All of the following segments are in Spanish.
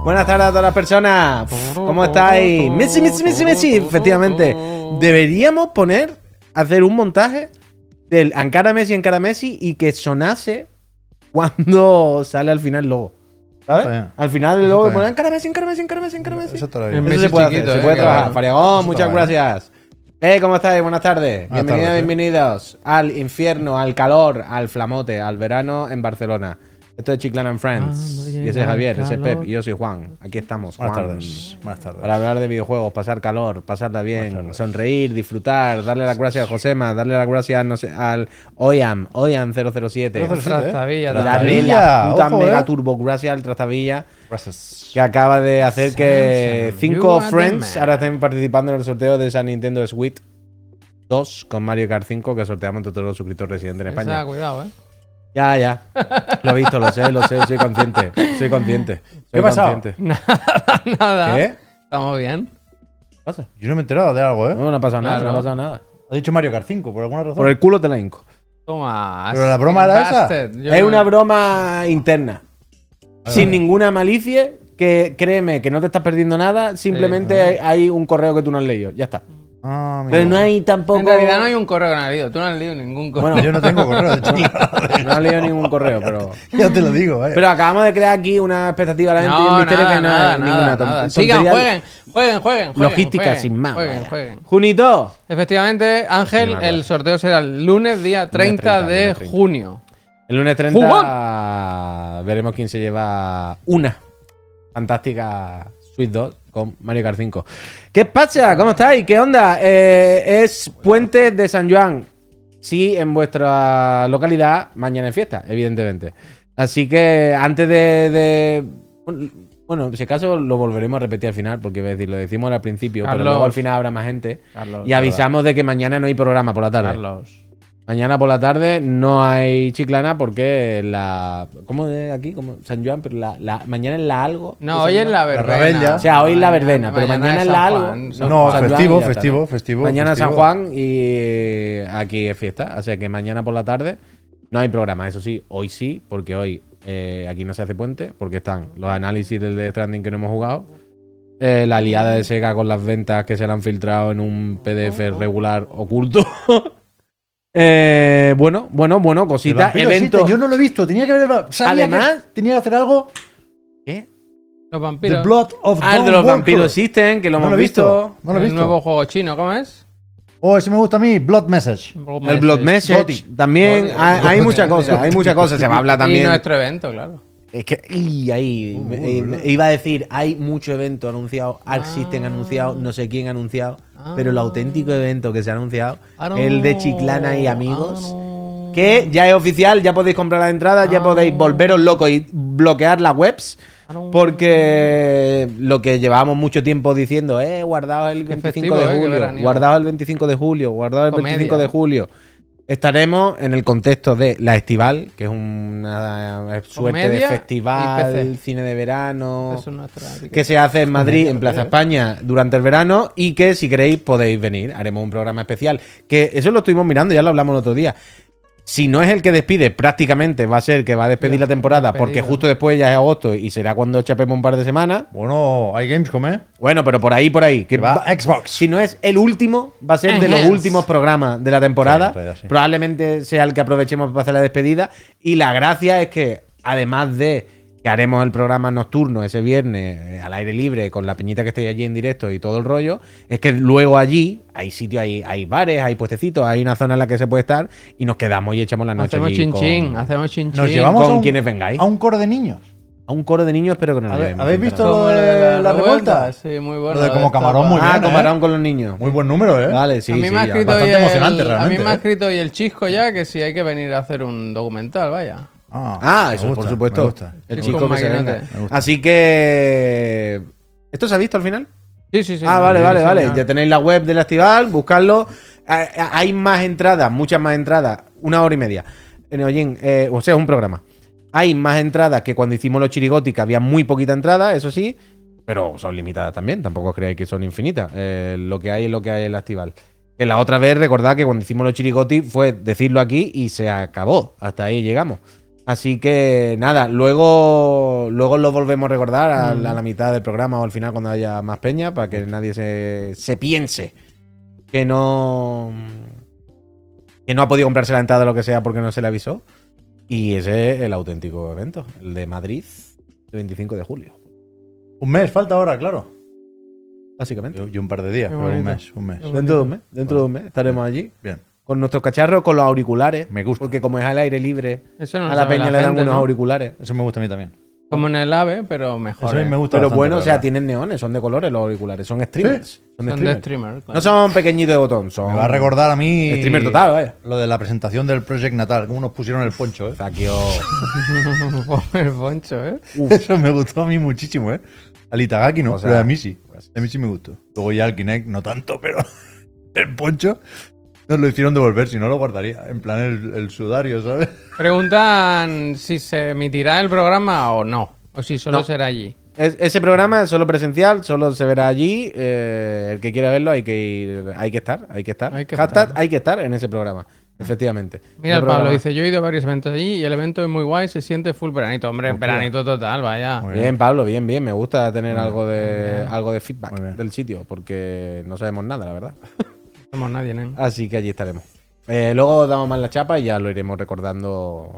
Buenas tardes a todas las personas. ¿Cómo estáis? Messi. Efectivamente. Deberíamos hacer un montaje del Encara Messi y que sonase cuando sale al final el logo. ¿Sabes? Al final el logo pone Encara Messi. Eso te lo Eso digo. se puede hacer, se puede trabajar. Fariagón, Eso muchas está bien. gracias. ¿Cómo estáis? Buenas tardes. Buenas tardes, Bienvenidos al infierno, al calor, al flamote, al verano en Barcelona. Esto es Chiclana and Friends. Y ese es Javier, ese es Pep y yo soy Juan. Aquí estamos, Buenas Juan. tardes. Buenas tardes. Para hablar de videojuegos, pasar calor, pasarla bien, sonreír, disfrutar, darle las gracias a Josema, darle las gracias al Oyam 007. Trastavilla, Darle la puta mega turbo gracias al Trastavilla Gracias. que acaba de hacer que Samsung, 5 you are the friends man. ahora estén participando en el sorteo de esa Nintendo Switch 2 con Mario Kart 5 que sorteamos entre todos los suscriptores residentes en España. Cuidado, Ya. Lo he visto, lo sé, soy consciente. ¿Qué ha pasado? Nada. ¿Qué? Estamos bien. ¿Qué pasa? Yo no me he enterado de algo, ¿eh? No ha pasado nada, Claro. no ha pasado nada. Ha dicho Mario Kart 5 por alguna razón. Por el culo te la hinco. Toma. ¿Pero la broma era esa? Es una broma interna. Sin ninguna malicia, que créeme que no te estás perdiendo nada, simplemente hay un correo que tú no has leído. Ya está. Ah, amigo. Pero no hay tampoco. En realidad no hay un correo que no has leído. Tú no has leído ningún correo. Bueno, Yo no tengo correo, de hecho. no has leído ningún correo, pero. Ya te lo digo, ¿eh? Pero acabamos de crear aquí una expectativa a la gente y un misterio que no es ninguna nada. tontería. Sigan, jueguen. Logística jueguen, sin más. Jueguen. Junito. Efectivamente, Ángel, Sí, el sorteo será el lunes, día 30 de lunes 30. junio. El lunes 30 veremos quién se lleva una fantástica Switch 2 con Mario Kart 5. ¿Qué pasa? ¿Cómo estáis? ¿Qué onda? Es Puente de San Juan. Sí, en vuestra localidad mañana es fiesta, evidentemente. Así que antes bueno, en ese caso lo volveremos a repetir al final, porque lo decimos al principio, pero Carlos. luego al final habrá más gente. Carlos, Y avisamos de que mañana no hay programa por la tarde. Carlos. Mañana por la tarde no hay Chiclana porque ¿cómo de aquí? ¿Cómo? San Juan, pero mañana es la algo. No, hoy es la verbena. Rebella. O sea, hoy es la verbena, pero mañana es la algo. No, San Juan festivo, y ya está, ¿no? festivo. Mañana es San festivo. Juan y aquí es fiesta. O sea que mañana por la tarde no hay programa. Eso sí, hoy sí, porque hoy aquí no se hace puente, porque están los análisis del Death Stranding que no hemos jugado. La liada de Sega con las ventas que se le han filtrado en un PDF regular oculto. Bueno, El cositas, vampiro eventos. existe, yo no lo he visto, tenía que verlo. Sabía Además- que tenía que hacer algo. ¿Qué? Los The vampiros. Blood of Ah, el de Dawn los Walker. vampiros existen, que lo No hemos lo he visto. No lo he el visto. nuevo juego chino, ¿cómo es? Oh, ese me gusta a mí, Blood Message. El Blood Message. También hay muchas cosas. Se va a hablar Y también. nuestro evento, claro. Es que iba a decir, hay mucho evento anunciado, Arc System anunciado, no sé quién anunciado, pero el auténtico evento que se ha anunciado, el de Chiclana y amigos, que ya es oficial, ya podéis comprar la entrada, ya podéis volveros locos y bloquear las webs. Porque lo que llevábamos mucho tiempo diciendo, guardaos el 25 festivo, de qué julio, veraniego. guardaos el 25 de julio, guardaos el Comedia. 25 de julio. Estaremos en el contexto de la Estival, que es una suerte de Comedia y festival, PC. cine de verano, Eso es nuestra etiqueta. que se hace en Madrid, en Plaza España, durante el verano, y que si queréis podéis venir. Haremos un programa especial, que eso lo estuvimos mirando, ya lo hablamos el otro día. Si no es el que despide, prácticamente va a ser que va a despedir la temporada, porque justo después ya es agosto y será cuando chapemos un par de semanas. Bueno, hay Gamescom, ¿eh? Bueno, pero por ahí. Que Va Xbox. Si no es el último, va a ser de los Enhance. últimos programas de la temporada. Sí, en realidad sí. Probablemente sea el que aprovechemos para hacer la despedida. Y la gracia es que, además de que haremos el programa nocturno ese viernes al aire libre con la peñita que esté allí en directo y todo el rollo, es que luego allí hay sitios, hay bares, hay puestecitos, hay una zona en la que se puede estar y nos quedamos y echamos la noche Hacemos allí chin-chin, hacemos chin-chin. Nos llevamos con a quienes vengáis. a un coro de niños. A un coro de niños, espero que no lo llevemos. ¿Habéis visto Como lo de la revuelta? Sí, muy bueno. Lo de como camarón, muy bien, Camarón con los niños. Muy buen número, ¿eh? Vale, sí, a mí sí, me ha ya. escrito bastante hoy emocionante, a mí realmente, me ha ¿eh? escrito hoy el chisco ya que si hay que venir a hacer un documental, vaya. Me Eso, gusta, por supuesto. me gusta. El Sí, chico con que se maquinate. venga. Me gusta. Así que. ¿Esto se ha visto al final? Sí. Vale. Ya tenéis la web del Estival, buscarlo. Hay más entradas, muchas más entradas. 1 hora y media. En Ollín, o sea, es un programa. Hay más entradas que cuando hicimos los Chirigoti, que había muy poquita entrada, eso sí. Pero son limitadas también, tampoco os creáis que son infinitas. Lo que hay es lo que hay en el Estival. Que la otra vez, recordad que cuando hicimos los Chirigoti fue decirlo aquí y se acabó. Hasta ahí llegamos. Así que nada, luego lo volvemos a recordar a la mitad del programa o al final cuando haya más peña para que nadie se piense que no ha podido comprarse la entrada o lo que sea porque no se le avisó. Y ese es el auténtico evento, el de Madrid, el 25 de julio. Un mes falta ahora, claro. Básicamente. Y un par de días, Qué pero un bonito. mes. Dentro de un mes estaremos allí. Bien. Con nuestros cacharros, con los auriculares. Me gusta. Porque como es al aire libre, Eso no a lo la sabe peña le dan gente, unos ¿no? auriculares. Eso me gusta a mí también. Como en el AVE, pero mejor. Eso a mí me gusta Pero bastante, bueno, la o sea, verdad. tienen neones, son de colores los auriculares. Son streamers. Son de Son de streamers. streamer. Claro. No son pequeñitos de botón, son. Me va a recordar a mí Streamer total, vaya. lo de la presentación del Project Natal, cómo nos pusieron el poncho, ¿eh? Zakio. el poncho, ¿eh? Eso me gustó a mí muchísimo, ¿eh? Al Itagaki no, O sea, pero a mí sí. A mí sí me gustó. Luego ya al Kinect no tanto, pero el poncho nos lo hicieron devolver, si no lo guardaría. En plan el sudario, ¿sabes? Preguntan si se emitirá el programa o no. O si solo No. será allí. Ese programa es solo presencial, solo se verá allí. El que quiera verlo hay que ir, hay que estar. Hay que Hashtag estar. hay que estar en ese programa. Efectivamente. Mira, El el Pablo programa. dice, yo he ido a varios eventos allí y el evento es muy guay, se siente full veranito. Hombre, veranito total, vaya. Muy Bien, Pablo, bien. Me gusta tener algo de bien. feedback Muy bien. del sitio, porque no sabemos nada, la verdad. No somos nadie, ¿eh? Así que allí estaremos. Luego damos más la chapa y ya lo iremos recordando.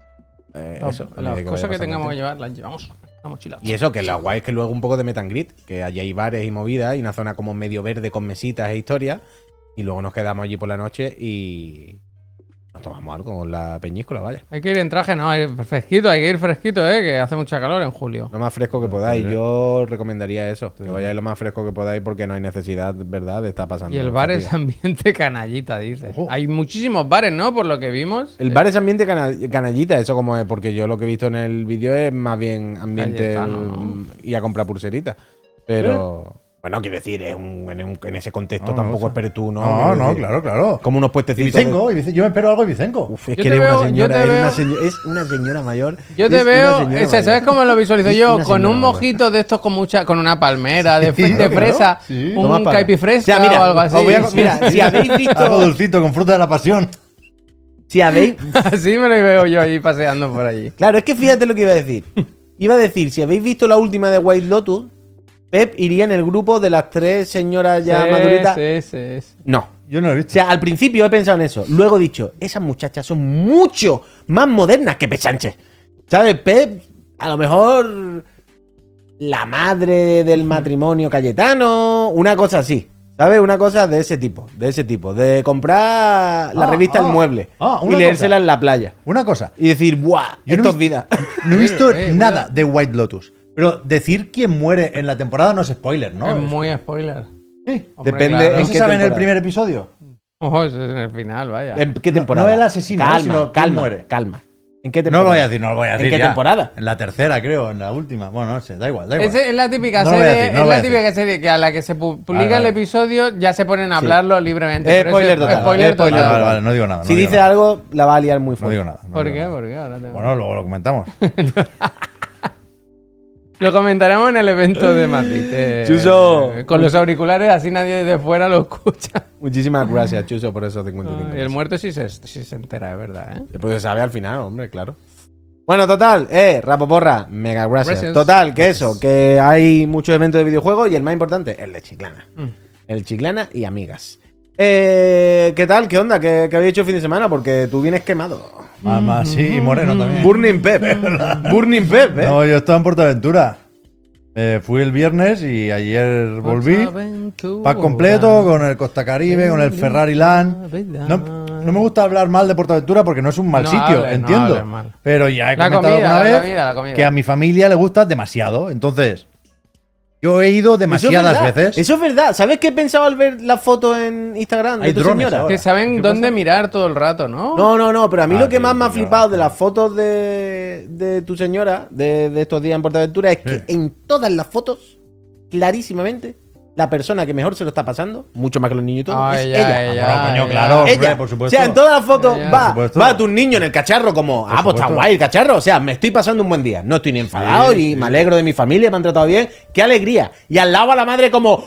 Eso, a medida Las que cosas vaya que tengamos pasando que el llevar las llevamos. Estamos chilados. tiempo. Y eso, que lo guay es que luego un poco de meet and greet, que allí hay bares y movidas y una zona como medio verde con mesitas e historias. Y luego nos quedamos allí por la noche y nos tomamos algo con la peñíscola, vaya. Hay que ir en traje, no, hay que ir fresquito, que hace mucha calor en julio. Lo más fresco que podáis. Yo recomendaría eso, que vayáis lo más fresco que podáis porque no hay necesidad, ¿verdad?, de estar pasando. Y el bar es fatiga. ambiente canallita, dice. Ojo. Hay muchísimos bares, ¿no? Por lo que vimos. El bar es ambiente canallita, eso como es, porque yo lo que he visto en el vídeo es más bien ambiente Cayetano, ¿no? y a comprar pulseritas. Pero, bueno, quiero decir, en ese contexto No, tampoco no, esperes tú, ¿no? No, Quiero no, decir, claro. Como unos puestecitos. Ibicenco, yo me espero algo de Ibicenco. Uf, es Yo que te eres veo- una yo te señora, veo- es una señora mayor. Yo te es una veo, señora ¿sabes mayor. cómo lo visualizo Es yo? una Con señora un mayor. mojito de estos con una palmera de, Sí, de claro, fresa, sí. Toma un para- caipifresca O sea, mira, o algo así. os voy a- mira, si habéis Algo visto, dulcito con fruta de la pasión. si habéis, Así me lo veo yo ahí paseando por allí. claro, es que fíjate lo que iba a decir. Iba a decir, si habéis visto la última de White Lotus, Pep iría en el grupo de las tres señoras ya maduritas. Sí. No. Yo no lo he O visto. sea, al principio he pensado en eso. Luego he dicho, esas muchachas son mucho más modernas que Pechanche. ¿Sabes? Pep, a lo mejor la madre del matrimonio Cayetano, una cosa así. ¿Sabes? Una cosa de ese tipo. De comprar la revista El Mueble y una leérsela cosa. en la playa. Una cosa. Y decir, ¡buah! Yo no Esto es he vida. No he visto Mira, nada de White Lotus. Pero decir quién muere en la temporada no es spoiler, ¿no? Es muy spoiler. Sí. Hombre, Depende claro. ¿No en se qué sabe en el temporada. primer episodio? Ojo, eso es en el final, vaya. ¿En qué No- temporada? no el asesino, calma, sino quién calma, muere. calma. ¿En qué No temporada? lo voy a decir, no lo voy a decir. ¿En qué ya. temporada? En la tercera, creo, en la última. Bueno, no sé, da igual. Es la típica No lo voy a serie, decir, no lo es voy a la decir. típica serie que a la que se publica Vale, vale. el episodio ya se ponen a hablarlo libremente. Pero Spoiler es total, spoiler spoiler total. Vale, vale, no digo nada. Si no digo dice nada. algo, la va a liar muy No fuerte. digo nada. no ¿Por digo qué? nada. ¿Por qué? Ahora te- Bueno, luego lo comentamos. Lo comentaremos en el evento de Madrid. Chuso. Con los auriculares, así nadie de fuera lo escucha. Muchísimas gracias, Chuso, por esos 55. Y el muerto sí se entera, de verdad, ¿eh? Pues se sabe al final, hombre, claro. Bueno, total, Rapoporra, mega gracias. Gracias. Total, que eso, que hay muchos eventos de videojuegos y el más importante, el de Chiclana. El Chiclana y amigas. ¿Qué tal? ¿Qué onda? ¿Qué habéis hecho el fin de semana? Porque tú vienes quemado. Más, sí, y Moreno también. Burning Pep. Burning Pep, No, yo estaba en Portaventura. Fui el viernes y ayer volví. Pack completo con el Costa Caribe, con el Ferrari Land. No me gusta hablar mal de Portaventura porque no es un mal No sitio, hables, no entiendo. hables mal. Pero ya he La comentado comida, alguna la vez comida, la comida. que a mi familia le gusta demasiado. Entonces, yo he ido demasiadas Eso es verdad. veces. Eso es verdad. ¿Sabes qué he pensado al ver la foto en Instagram de Hay tu drones señora? ahora. Que saben ¿Qué dónde pasa? mirar todo el rato, ¿no? No, pero a mí Ah, lo que sí, más me ha sí, flipado no. de las fotos de tu señora de estos días en Portaventura es que Sí. en todas las fotos, clarísimamente, la persona que mejor se lo está pasando, mucho más que los niños y todo, Ah, es ella, ella. ella. Ah, coño, ella. claro, hombre, Ella. por supuesto. O sea, en todas las fotos Ella. va, Por supuesto. va tu niño en el cacharro como, pues está supuesto. guay el cacharro. O sea, me estoy pasando un buen día. No estoy ni enfadado Sí, y sí. me alegro de mi familia, me han tratado bien. ¡Qué alegría! Y al lado a la madre como,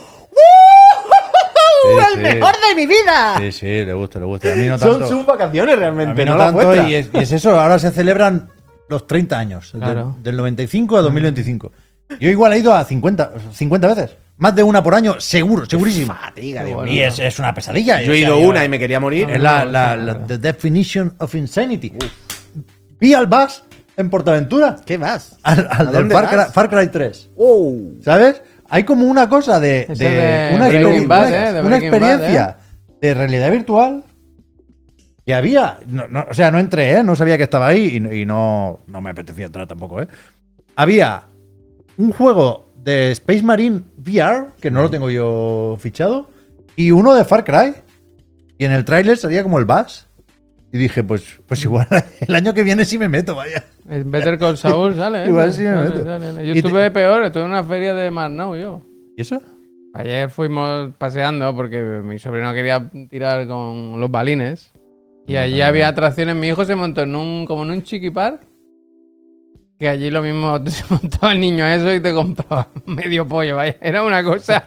¡el sí. mejor de mi vida! Sí, le gusta. A mí no Son tanto. sus vacaciones A realmente, mí no no las tanto, vuestras. y es eso, ahora se celebran los 30 años, Claro. del 95 a 2025. Yo igual he ido a 50 veces. Más de una por año, seguro, segurísimo. Fatiga, Dios Bueno. Y mío. es una pesadilla. Yo he ido una y me quería morir. Es the definition of insanity. Vi al Buzz en Portaventura. ¿Qué vas? Al del dónde vas? Far Cry 3. ¡Wow! ¿Sabes? Hay como una cosa de Ese de una, Breaking Bad, una- de una Breaking Bad, experiencia de realidad virtual que había. O sea, no entré, ¿eh? No sabía que estaba ahí y no me apetecía entrar tampoco, ¿eh? Había un juego de Space Marine VR, que no lo tengo yo fichado, y uno de Far Cry. Y en el tráiler salía como el Buzz. Y dije, pues igual el año que viene sí me meto, vaya. El Better Call Saul sale. Igual sí me Sale, meto. sale. Yo Y estuve peor, estuve en una feria de Marnau yo. ¿Y eso? Ayer fuimos paseando porque mi sobrino quería tirar con los balines. Y allí había atracciones. Mi hijo se montó como en un chiquipar. Que allí lo mismo se montaba el niño a eso y te compraba medio pollo. Vaya. Era una cosa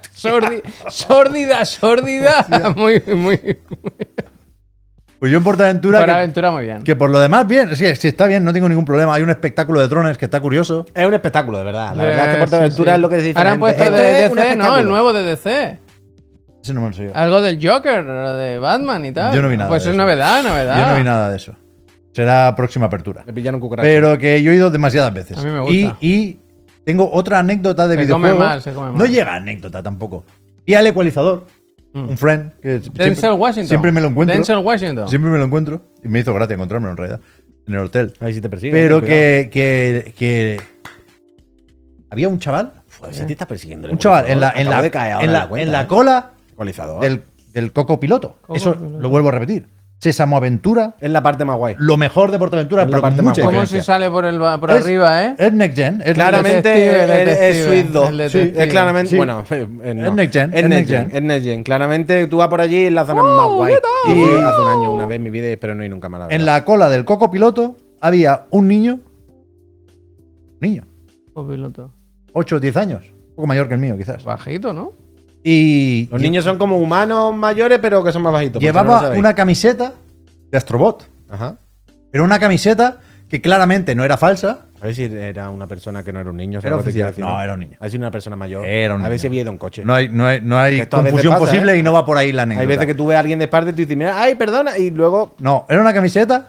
sórdida. Muy. Pues yo en Portaventura, Para aventura muy bien. que por lo demás, bien, sí, está bien, no tengo ningún problema. Hay un espectáculo de drones que está curioso. Es un espectáculo, de verdad. La Eh, verdad es que Portaventura sí, sí. es lo que decís. Ahora han puesto de DC, ¿no? El nuevo de DC. Ese no me lo sé yo. Algo del Joker, de Batman y tal. Yo no vi nada Pues de es eso. novedad. Yo no vi nada de eso. Será próxima apertura. Me pillaron cucaracha. Pero que yo he ido demasiadas veces. A mí me gusta. Y tengo otra anécdota de Se come videojuego. mal, se come mal. No llega a anécdota tampoco. Y al ecualizador, un friend, que Denzel Washington. siempre me lo encuentro. Denzel Washington. Siempre me lo encuentro. Y me hizo gracia encontrármelo en realidad. En el hotel. Ahí sí te persigue. Pero ten cuidado. que había un chaval. Joder, se te está persiguiendo. el Un chaval en la, ecualizador. Acabo de caer ahora de cuenta, en la ¿eh? cola Ecualizador. del Coco Piloto. Coco Eso Piloto. lo vuelvo a repetir. Sésamo Aventura, Es la parte más guay. lo mejor de Portaventura, Es la pero con parte más mucha guay. ¿Cómo diferencia. se sale por Es- arriba, eh? Es Next Gen. Es Claramente detective, el es detective, Switch 2. el Sí, detective. es claramente. Sí. Bueno, no. Es Next Gen, Es es Next Next Gen. Gen. Es Next Gen. Claramente tú vas por allí en la zona más guay. ¿qué tal? Y fui hace un año, una vez en mi vida, pero no hay nunca más. La En verdad. la cola del Coco Piloto había un niño, 8 o 10 años, un poco mayor que el mío quizás. Bajito, ¿no? Y Los niños son como humanos mayores, pero que son más bajitos. por si no lo llevaba sabéis. una camiseta de Astrobot. Ajá. Pero una camiseta que claramente no era falsa. A ver si era una persona que no era un niño. Era ¿sabes lo que te oficial. quiero decir? No, era un niño. A ver si una persona mayor. Era un A ver niño. si había ido en coche. No hay Que esto a veces confusión pasa, posible ¿eh? y no va por ahí la anécdota. Hay veces que tú ves a alguien de parte y tú dices, mira, ay, perdona, y luego. No, era una camiseta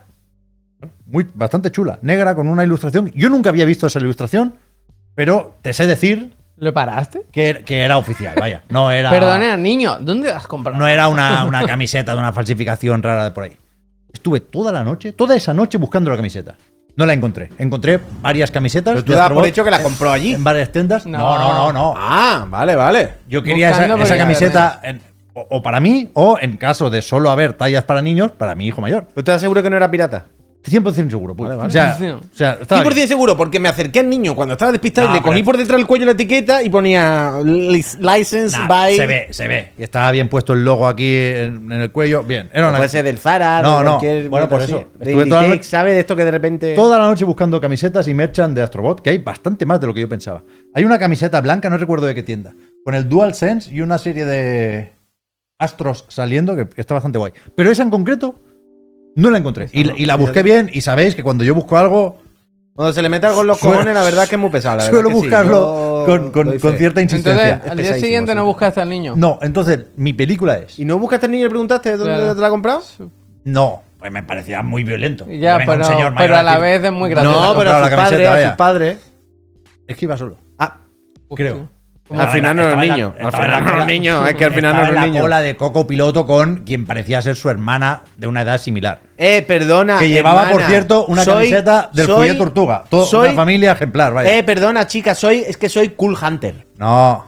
bastante chula, negra, con una ilustración. Yo nunca había visto esa ilustración, pero te sé decir ¿Le paraste? que era oficial, vaya. No era, Perdona, niño, ¿dónde has comprado? no era una camiseta de una falsificación rara de por ahí. Estuve toda esa noche buscando la camiseta. No la encontré. Encontré varias camisetas. Pero tú de das por Astrobot hecho que la compró allí. en varias tiendas. No. No. Ah, vale. Yo quería Buscando esa por camiseta o para mí, o en caso de solo haber tallas para niños, para mi hijo mayor. ¿Tú te aseguro que no era pirata? 100% seguro. Pues. Vale, vale. O sea, estaba 100% bien. seguro, porque me acerqué al niño cuando estaba despistado No, y le cogí pero- por detrás del cuello la etiqueta y ponía license Nah, by. se ve. Y estaba bien puesto el logo aquí en el cuello. Bien. Era una Puede ser del Zara, No, de no. cualquier Bueno, por mierda eso. así. De Estuve toda la Inditex, noche- ¿sabes? De esto que de repente. Toda la noche buscando camisetas y merchan de Astrobot, que hay bastante más de lo que yo pensaba. Hay una camiseta blanca, no recuerdo de qué tienda, con el DualSense y una serie de astros saliendo, que está bastante guay. Pero esa en concreto no la encontré. Y la busqué bien, y sabéis que cuando yo busco algo, Cuando se le mete algo en los Suelo- cojones, la verdad es que es muy pesado. la verdad suelo que sí. buscarlo Yo con doy fe. cierta insistencia. Entonces, al día pesadísimo, siguiente sí. no buscaste al niño. No, entonces, mi película es... ¿Y no buscaste al niño y le preguntaste dónde Claro. te la ha comprado? No, pues me parecía muy violento. Y ya, Que venga un señor mayor pero a la decir, vez es muy gracioso. No, pero comprado a la su camiseta, padre, a vaya. su padre. Es que iba solo. Ah, Creo. al final no era un niño. Al final no era un niño. Es que al final no Estaba era un en la niño. cola de Coco Piloto con quien parecía ser su hermana de una edad similar. Perdona. Que llevaba, por hermana, cierto, una soy- camiseta del soy- Folleto Tortuga. Toda soy- una familia ejemplar, vaya. Perdona, chica, es que soy Cool Hunter. No.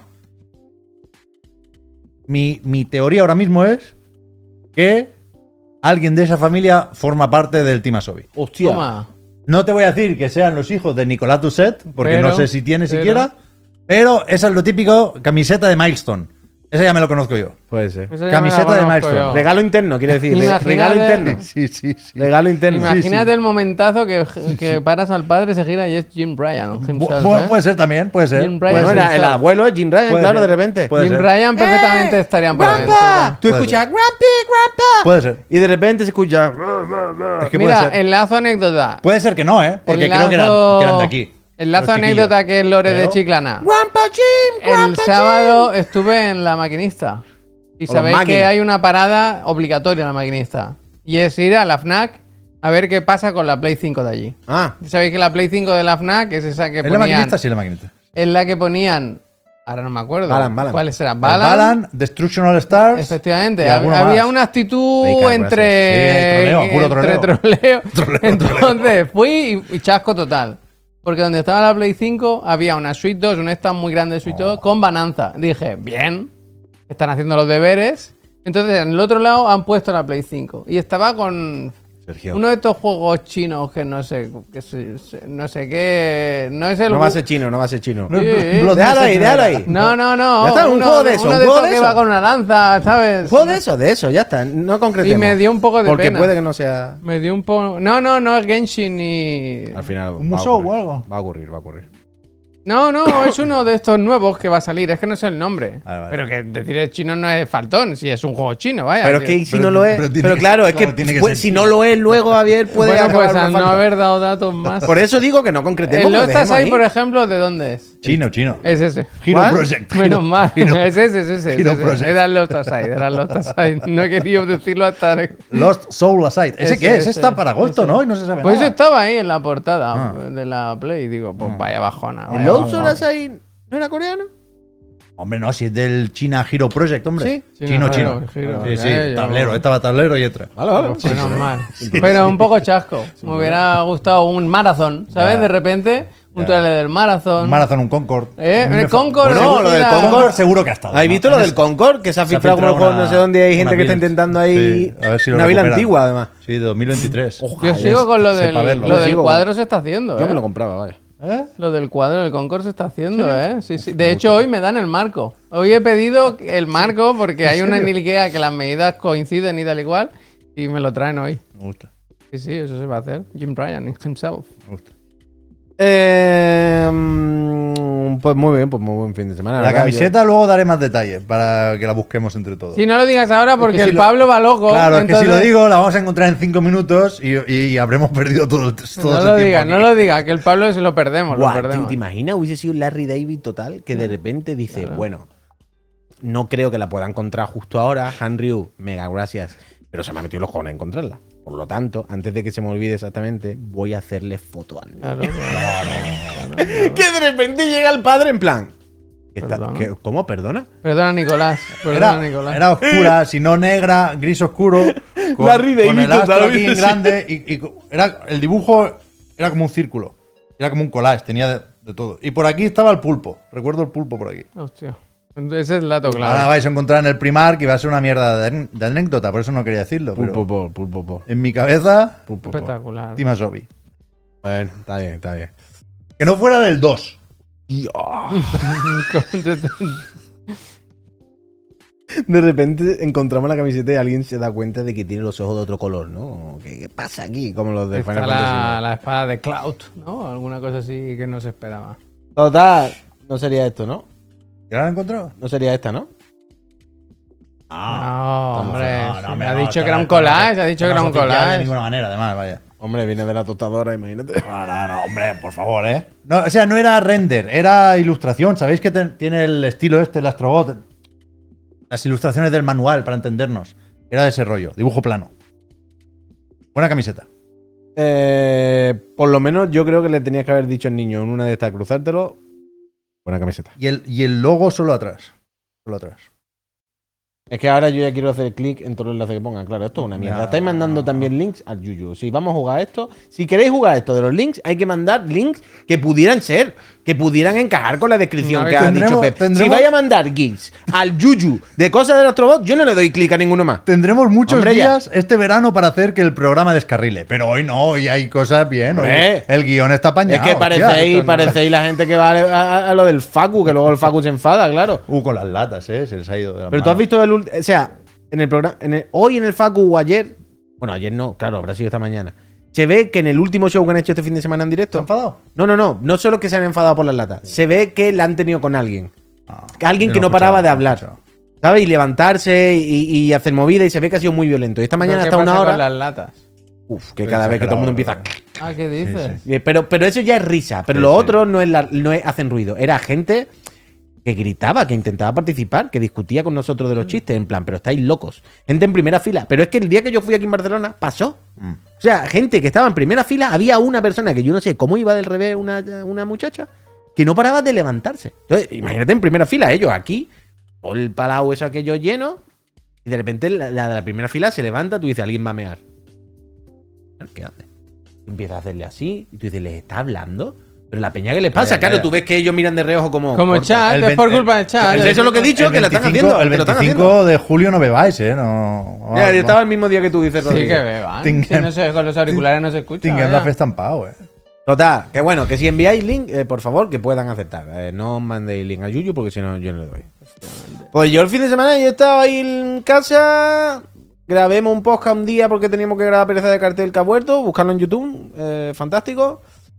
Mi teoría ahora mismo es que alguien de esa familia forma parte del Team Asobi. Hostia. Toma. No te voy a decir que sean los hijos de Nicolás Tusset, porque Pero- no sé si tiene pero- siquiera. Pero esa es lo típico, camiseta de Milestone. Ese ya me lo conozco yo. Puede ser. Eso ya Camiseta me la de conozco Milestone. yo. Regalo interno, quiere decir. Imagínate- Regalo interno. Sí. Regalo interno. Imagínate el momentazo que paras al padre, se gira y es Jim Bryan. himself, ¿eh? Puede ser también, puede ser. Jim Puede Bryan. ser. Bueno, el abuelo es Jim Ryan, Puede claro, ser. de repente. Puede Jim ser. Bryan perfectamente estarían por ¡Grandpa! dentro. Tú Puede escuchas Grandpa. Puede ser. Y de repente se escucha. Es que puede Mira, ser. enlazo anécdota. Puede ser que no, ¿eh? Porque creo que eran de aquí. Enlazo Los chiquillos. anécdota que es Lore de Pero- Chiclana. Grandpa Jim, El sábado estuve en La Maquinista. Y Con los sabéis que máquinas. hay una parada obligatoria en La Maquinista. Y es ir a la FNAC a ver qué pasa con la Play 5 de allí. Ah, Sabéis que la Play 5 de la FNAC es esa que ¿Es la ponían. maquinista? Sí, la maquinista. Es la que ponían. Ahora no me acuerdo. Balan. ¿Cuáles eran? Balan, Destruction All Stars. Efectivamente, y alguno había más. una actitud Venga, entre, Sí, troleo, puro entre troleo. Entonces fui y chasco total. Porque donde estaba la Play 5 había una Suite 2, un stand muy grande de Suite 2 con Bonanza. Dije, bien, están haciendo los deberes. Entonces en el otro lado han puesto la Play 5. Y estaba con Sergio. uno de estos juegos chinos que no sé, no sé qué. No es el. No va a ser chino, no va a ser chino. No, Sí. Blood Déjalo ahí, Message déjalo era. ahí. No. Ya está, un juego de eso, Uno un de juego estos de que eso. va con una lanza, ¿sabes? Juego de eso, ya está. No concretemos. Y me dio un poco de Porque pena. puede que no sea. Me dio un poco. No es Genshin ni. Al final. ¿Un va a museo ocurrir. o algo? Va a ocurrir. No, es uno de estos nuevos que va a salir. Es que no sé el nombre. Vale. Pero que decir es chino no es faltón, si es un juego chino, vaya. Pero es tío. que si no lo es. pero Pero, tiene que- claro, es claro, que, tiene que pues, ser si chino. no lo es luego, Javier, puede Bueno, acabar pues una al no falta. haber dado datos más. Por eso digo que no concretemos. El que lo Lost dejemos Aside, ahí. por ejemplo, ¿de dónde es? Chino. Es ese. Hero ¿Cuál? Project. Menos mal. Hero- Es ese. Hero Project. Era el Lost Aside. No he querido decirlo hasta. Lost Soul Aside. ¿Ese qué es? Ese, Está para Goldstone, ese. ¿no? Y no se sabe Pues eso nada. estaba ahí en la portada Ah. de la Play. Digo, pues vaya bajona. ¿El vaya Lost bajona. Aside no era coreano? Hombre, no, si es del China Hero Project, hombre. Sí. Chino. Hero, Sí, sí, yo- tablero. Estaba tablero y otra. Vale. Menos mal. Pero un poco chasco. Me hubiera gustado un maratón, ¿sabes? Ya. De repente, un Ya. trailer del maratón. Un Marathon, un Concord. El Concord. Bueno, lo del Concord seguro que ha estado. ¿Habéis ¿no? visto lo del Concord? Que se ha filtrado como el juego no sé dónde hay gente que está intentando ahí. Sí, a ver si lo una vila recuperan. antigua, además. Sí, de 2023. Yo sigo con lo del, Sepa verlo. lo Yo del sigo. cuadro se está haciendo, Yo me ¿eh? lo compraba, vale. ¿Eh? Lo del cuadro del Concord se está haciendo, ¿eh? Sí. De hecho, hoy me dan el marco. Hoy he pedido el marco porque hay una en Ikea que las medidas coinciden y tal igual. Y me lo traen hoy. Me gusta, Sí, eso se va a hacer. Jim Ryan himself. me gusta. Pues muy buen fin de semana. La verdad, camiseta luego daré más detalles para que la busquemos entre todos. Si no lo digas ahora porque si el lo- Pablo va loco. Claro, es que si entonces- lo digo, la vamos a encontrar en 5 minutos y habremos perdido todo No ese lo tiempo digas, aquí. no lo digas, que el Pablo se lo perdemos. Guau, lo perdemos. ¿te imaginas? Hubiese sido Larry David total que de repente dice, bueno, no creo que la pueda encontrar justo ahora. Han Ryu, mega gracias. Pero se me ha metido los cojones a encontrarla. Por lo tanto, antes de que se me olvide exactamente, voy a hacerle foto al niño. Claro, Que de repente llega el padre en plan. Perdona. ¿Cómo? ¿Perdona? Perdona, Nicolás. Perdona, Nicolás. Era oscura, si no negra, gris oscuro. Con, Larry David con el astro total, aquí en sí. grande. El dibujo era como un círculo. Era como un collage, tenía de todo. Y por aquí estaba el pulpo. Recuerdo el pulpo por aquí. Hostia. Ese es el dato Ahora clave. vais a encontrar en el Primark y va a ser una mierda de anécdota, por eso no quería decirlo. Pero Pulpo. en mi cabeza, Espectacular. Tima Sobi. Bueno, está bien. Que no fuera del 2. De repente encontramos la camiseta y alguien se da cuenta de que tiene los ojos de otro color, ¿no? ¿Qué pasa aquí? Como los de Está Final Fantasy. la espada de Cloud, ¿no? Alguna cosa así que no se esperaba. Total, no sería esto, ¿no? ¿Ya la han encontrado? No sería esta, ¿no? No, hombre. no, me ha dicho que era un collage, ha dicho que era un De collage. ninguna manera, además, vaya. Hombre, viene de la tostadora, imagínate. No, hombre, por favor, ¿eh? No, o sea, no era render, era ilustración. ¿Sabéis que tiene el estilo este, el Astrobot? Las ilustraciones del manual, para entendernos. Era de ese rollo, dibujo plano. Buena camiseta. Por lo menos yo creo que le tenías que haber dicho al niño en una de estas cruzártelo. Buena camiseta. Y el logo solo atrás. Solo atrás. Es que ahora yo ya quiero hacer clic en todos los enlaces que pongan. Claro, esto es una mierda. No. Estáis mandando también links al Yuyu. Si vamos a jugar esto, si queréis jugar esto de los links, hay que mandar links que pudieran ser que pudieran encajar con la descripción Una que vez ha dicho Pep. Si tendremos- vais a mandar GIFs al Yuyu de cosas del Astrobot, yo no le doy clic a ninguno más. Tendremos muchos Hombre, ya. días este verano para hacer que el programa descarrile. Pero hoy no, hoy hay cosas bien. Hoy Hombre. el guión está apañado. Es que parecéis la gente que va a lo del Facu, que luego el Facu se enfada, claro. Con las latas, se les ha ido de las Pero tú has manos. visto o sea, en el programa, hoy en el Facu o ayer, bueno, ayer no, claro, habrá sido esta mañana. Se ve que en el último show que han hecho este fin de semana en ¿Te directo. has enfadado? No solo que se han enfadado por las latas. Se ve que la han tenido con alguien. Alguien yo que no no paraba escuchaba, de no hablar. escuchaba. ¿Sabes? Y levantarse y hacer movida y se ve que ha sido muy violento. Y esta mañana ¿Qué hasta pasa una con hora. las latas? Uf, que cada vez que todo el mundo empieza. Ah, ¿qué dices? Pero eso ya es risa. Pero Sí, lo sí. otro no es hacen ruido. Era gente que gritaba, que intentaba participar, que discutía con nosotros de los chistes. En plan, pero estáis locos. Gente en primera fila. Pero es que el día que yo fui aquí en Barcelona, pasó. O sea, gente que estaba en primera fila, había una persona que yo no sé cómo iba del revés, una muchacha, que no paraba de levantarse. Entonces, imagínate en primera fila, ellos aquí, todo el palau eso aquello lleno, y de repente la de la primera fila se levanta, tú dices, alguien va a mear. ¿Qué hace? Empieza a hacerle así, y tú dices, ¿les está hablando? Pero la peña, ¿qué les pasa? Calla, Claro, calla. tú ves que ellos miran de reojo como. Como corta. chat, El es por 20 culpa de chat. Eso es lo que he dicho, que la están haciendo. El que lo están 25 haciendo. de julio no bebáis, ¿eh? No, Ya, yo estaba el mismo día que tú dices, Sí, Rodrigo. que beban. Tinguem. Si no se, con los auriculares no se escucha. Tinguem vaya. la fe estampado, ¿eh? Total, que bueno, que si enviáis link, por favor, que puedan aceptar. No os mandéis link a Yuyu porque si no, yo no le doy. Pues yo el fin de semana yo estaba ahí en casa. Grabemos un podcast un día porque teníamos que grabar Pereza de Cartel que ha vuelto. Buscarlo en YouTube. Fantástico.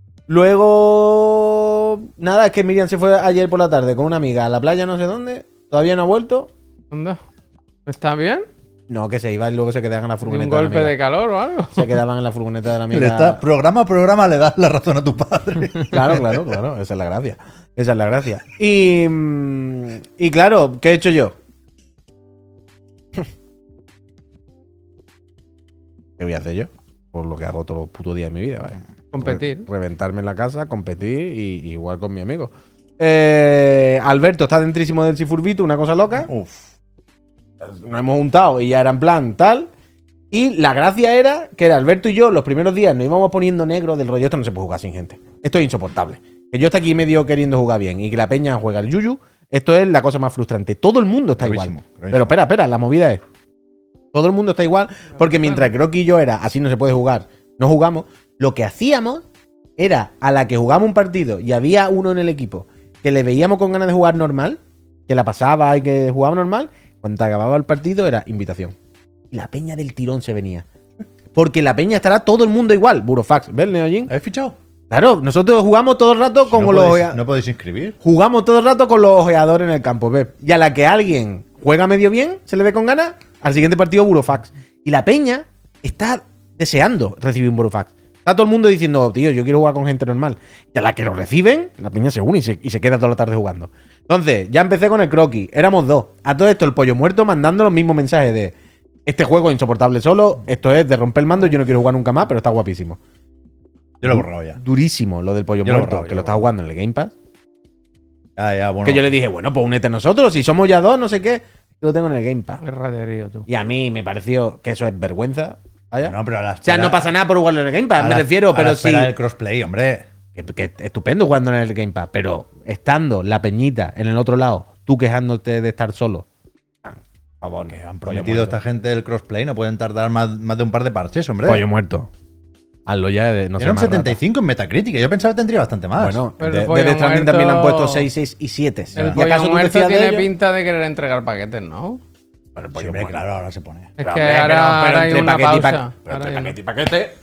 Luego. Nada, es que Miriam se fue ayer por la tarde con una amiga a la playa, no sé dónde. Todavía no ha vuelto. ¿Dónde? ¿Está bien? No, que se iba y luego se quedaban en la ¿Un furgoneta. golpe de la de amiga. calor o algo? Se quedaban en la furgoneta de la amiga. Le está, programa a programa le das la razón a tu padre. Claro, esa es la gracia. Esa es la gracia. Y claro, ¿qué he hecho yo? ¿Qué voy a hacer yo? Por lo que hago todos los putos días de mi vida, ¿vale? Competir. Reventarme en la casa, competir y igual con mi amigo. Alberto está dentrísimo del Sifurbito, una cosa loca. Uf. Nos hemos juntado y ya era en plan tal. Y la gracia era que era Alberto y yo los primeros días nos íbamos poniendo negro del rollo. Esto no se puede jugar sin gente. Esto es insoportable. Que yo esté aquí medio queriendo jugar bien y que la peña juega al Yuyu, esto es la cosa más frustrante. Todo el mundo está Gravísimo, igual. gravísimo. Pero espera, la movida es. Todo el mundo está igual porque mientras Croqui y yo era así no se puede jugar, no jugamos. Lo que hacíamos era a la que jugamos un partido y había uno en el equipo que le veíamos con ganas de jugar normal, que la pasaba y que jugaba normal, cuando acababa el partido era invitación. Y la peña del tirón se venía. Porque la peña estará todo el mundo igual. Burofax, ¿ves, Neojin? ¿Habéis fichado? Claro, nosotros jugamos todo el rato con los No podéis inscribir. jugamos todo el rato con los ojeadores en el campo, ¿ves? Y a la que alguien juega medio bien, se le ve con ganas, al siguiente partido Burofax. Y la peña está deseando recibir un Burofax. Está todo el mundo diciendo, oh, tío, yo quiero jugar con gente normal. Y a la que lo reciben, la peña se une y se queda toda la tarde jugando. Entonces, ya empecé con el croquis. Éramos dos. A todo esto, el pollo muerto mandando los mismos mensajes de este juego es insoportable solo, esto es de romper el mando, yo no quiero jugar nunca más, pero está guapísimo. Yo lo he borrado ya. Durísimo lo del pollo Yo lo he muerto, borrado, que lo está jugando en el Game Pass. Ya, bueno. Que yo le dije, bueno, pues únete a nosotros, si somos ya dos, no sé qué. Yo lo tengo en el Game Pass. Qué raterío, tú. Y a mí me pareció que eso es vergüenza. Vaya. No, pero a la O sea, no pasa nada por jugarlo en el Game Pass, me refiero, pero sí. el crossplay, hombre. Que estupendo jugando en el Game Pass, pero estando la peñita en el otro lado, tú quejándote de estar solo. Por favor, Que han prometido esta gente el crossplay, no pueden tardar más de un par de parches, hombre. pollo muerto. Hazlo ya de no sé. Era un más 75 en Metacritic, yo pensaba que tendría bastante más. Bueno, Pero de el pollo Death Stranding muerto- también le han puesto 6, 6 y 7. El ¿Y pollo acaso tú muerto decías de tiene ello? pinta de querer entregar paquetes, ¿no? Bueno, el Sí, pollo hombre, muerto. claro, ahora se pone. Es Pero, que hombre, ahora hay entre una paquete y pausa. pero Ahora entre hay paquete y paquete.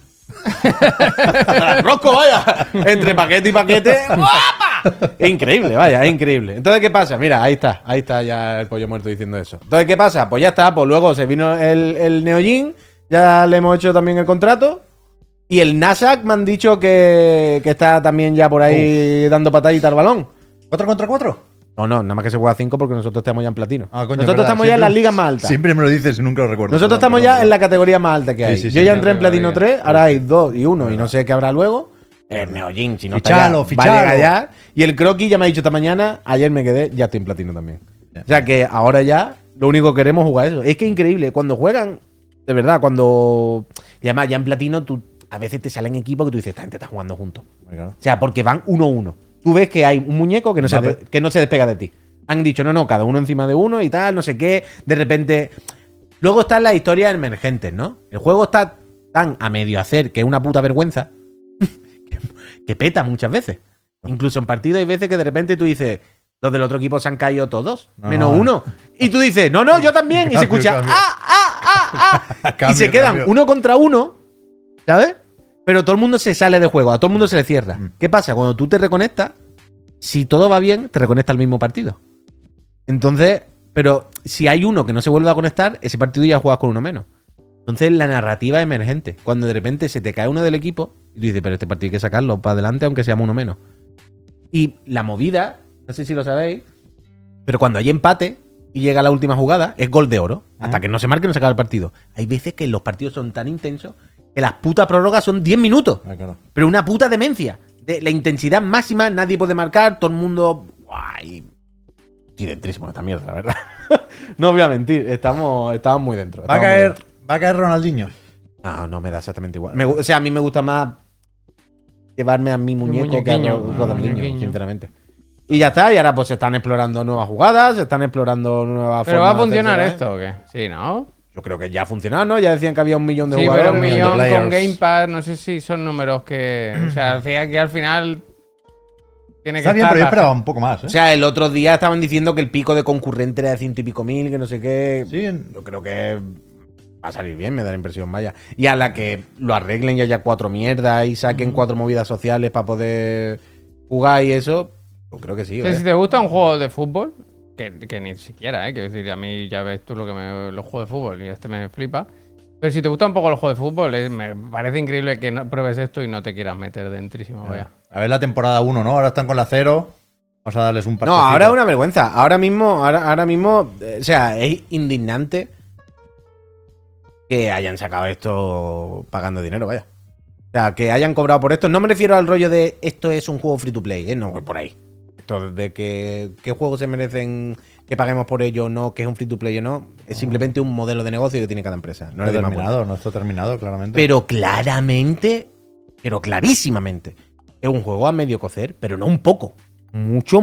Rosco, vaya. Entre paquete y paquete. ¡Guapa! Es increíble, vaya, es increíble. Entonces, ¿qué pasa? Mira, ahí está ya el pollo muerto diciendo eso. Entonces, ¿qué pasa? Pues ya está, pues luego se vino el Neojin, ya le hemos hecho también el contrato. Y el Nasak me han dicho que está también ya por ahí dando patadita al balón. ¿4 contra 4? No, nada más que se juega 5 porque nosotros estamos ya en platino. Ah, coño, Nosotros verdad, estamos ya en siempre- las ligas más altas. Siempre me lo dices y nunca lo recuerdo. Nosotros Perdón, estamos perdón, ya en la categoría más alta que hay. Sí, sí, Yo sí, ya sí, entré en sí, platino sí. 3, ahora hay 2 y 1 y no sé qué habrá luego. El Neojin, si no está ya, Fichalo, va a fichalo. llegar ya. Y el Croquis ya me ha dicho esta mañana, ayer me quedé, ya estoy en platino también. O sea que ahora ya lo único que queremos es jugar eso. Es que es increíble, cuando juegan, de verdad, cuando... Y además ya en platino tú a veces te salen equipos que tú dices, esta gente está jugando juntos. Claro. O sea, porque van 1-1. tú ves que hay un muñeco que no se despega de ti. Han dicho, no, cada uno encima de uno y tal, no sé qué. De repente... Luego están las historias emergentes, ¿no? El juego está tan a medio hacer que es una puta vergüenza que peta muchas veces. Incluso en partidos hay veces que de repente tú dices, los del otro equipo se han caído todos, menos uno. Y tú dices, no, yo también. Y se escucha, y se quedan uno contra uno, ¿sabes? Pero todo el mundo se sale de juego, a todo el mundo se le cierra. ¿Qué pasa? Cuando tú te reconectas, si todo va bien, te reconecta al mismo partido. Entonces, pero si hay uno que no se vuelve a conectar, ese partido ya juegas con uno menos. Entonces la narrativa es emergente. Cuando de repente se te cae uno del equipo, y tú dices, pero este partido hay que sacarlo para adelante aunque seamos uno menos. Y la movida, no sé si lo sabéis, pero cuando hay empate y llega la última jugada, es gol de oro. Hasta que no se marque no se acaba el partido. Hay veces que los partidos son tan intensos que las putas prórrogas son 10 minutos. Claro. Pero una puta demencia. De la intensidad máxima, nadie puede marcar, todo el mundo... Guay. Estoy dentrísimo esta mierda, la verdad. No voy a mentir, estamos muy dentro. Va a caer Ronaldinho. No me da exactamente igual. O sea, a mí me gusta más llevarme a mi muñeco que a Ronaldinho, sinceramente. Y ya está, y ahora pues se están explorando nuevas jugadas, se están explorando nuevas ¿Pero va a funcionar esto o qué? Sí, ¿no? Yo creo que ya ha funcionado, ¿no? Ya decían que había 1 millón de jugadores. Sí, pero 1 millón con Game Pass, no sé si son números que... O sea, decía que al final... Tiene que está bien, pero yo esperaba un poco más, ¿eh? O sea, el otro día estaban diciendo que el pico de concurrente era de 100 y pico mil, que no sé qué. Sí. Yo creo que va a salir bien, me da la impresión, vaya. Y a la que lo arreglen y haya 4 mierdas y saquen 4 movidas sociales para poder jugar y eso, yo creo que sí. O sea, si te gusta un juego de fútbol, que ni siquiera, quiero decir, a mí ya ves tú los juegos de fútbol y este me flipa. Pero si te gusta un poco los juegos de fútbol, me parece increíble que no pruebes esto y no te quieras meter dentrísimo, vaya. A ver la temporada 1, ¿no? Ahora están con la 0. Vamos a darles un partido. No, ahora es una vergüenza. Ahora mismo, o sea, es indignante que hayan sacado esto pagando dinero, vaya. O sea, que hayan cobrado por esto. No me refiero al rollo de esto es un juego free to play, no, por ahí. Esto de que qué juegos se merecen que paguemos por ello o no, que es un free to play o no, es simplemente un modelo de negocio que tiene cada empresa. No está terminado, claramente. Pero claramente, pero clarísimamente, es un juego a medio cocer, pero no un poco. Mucho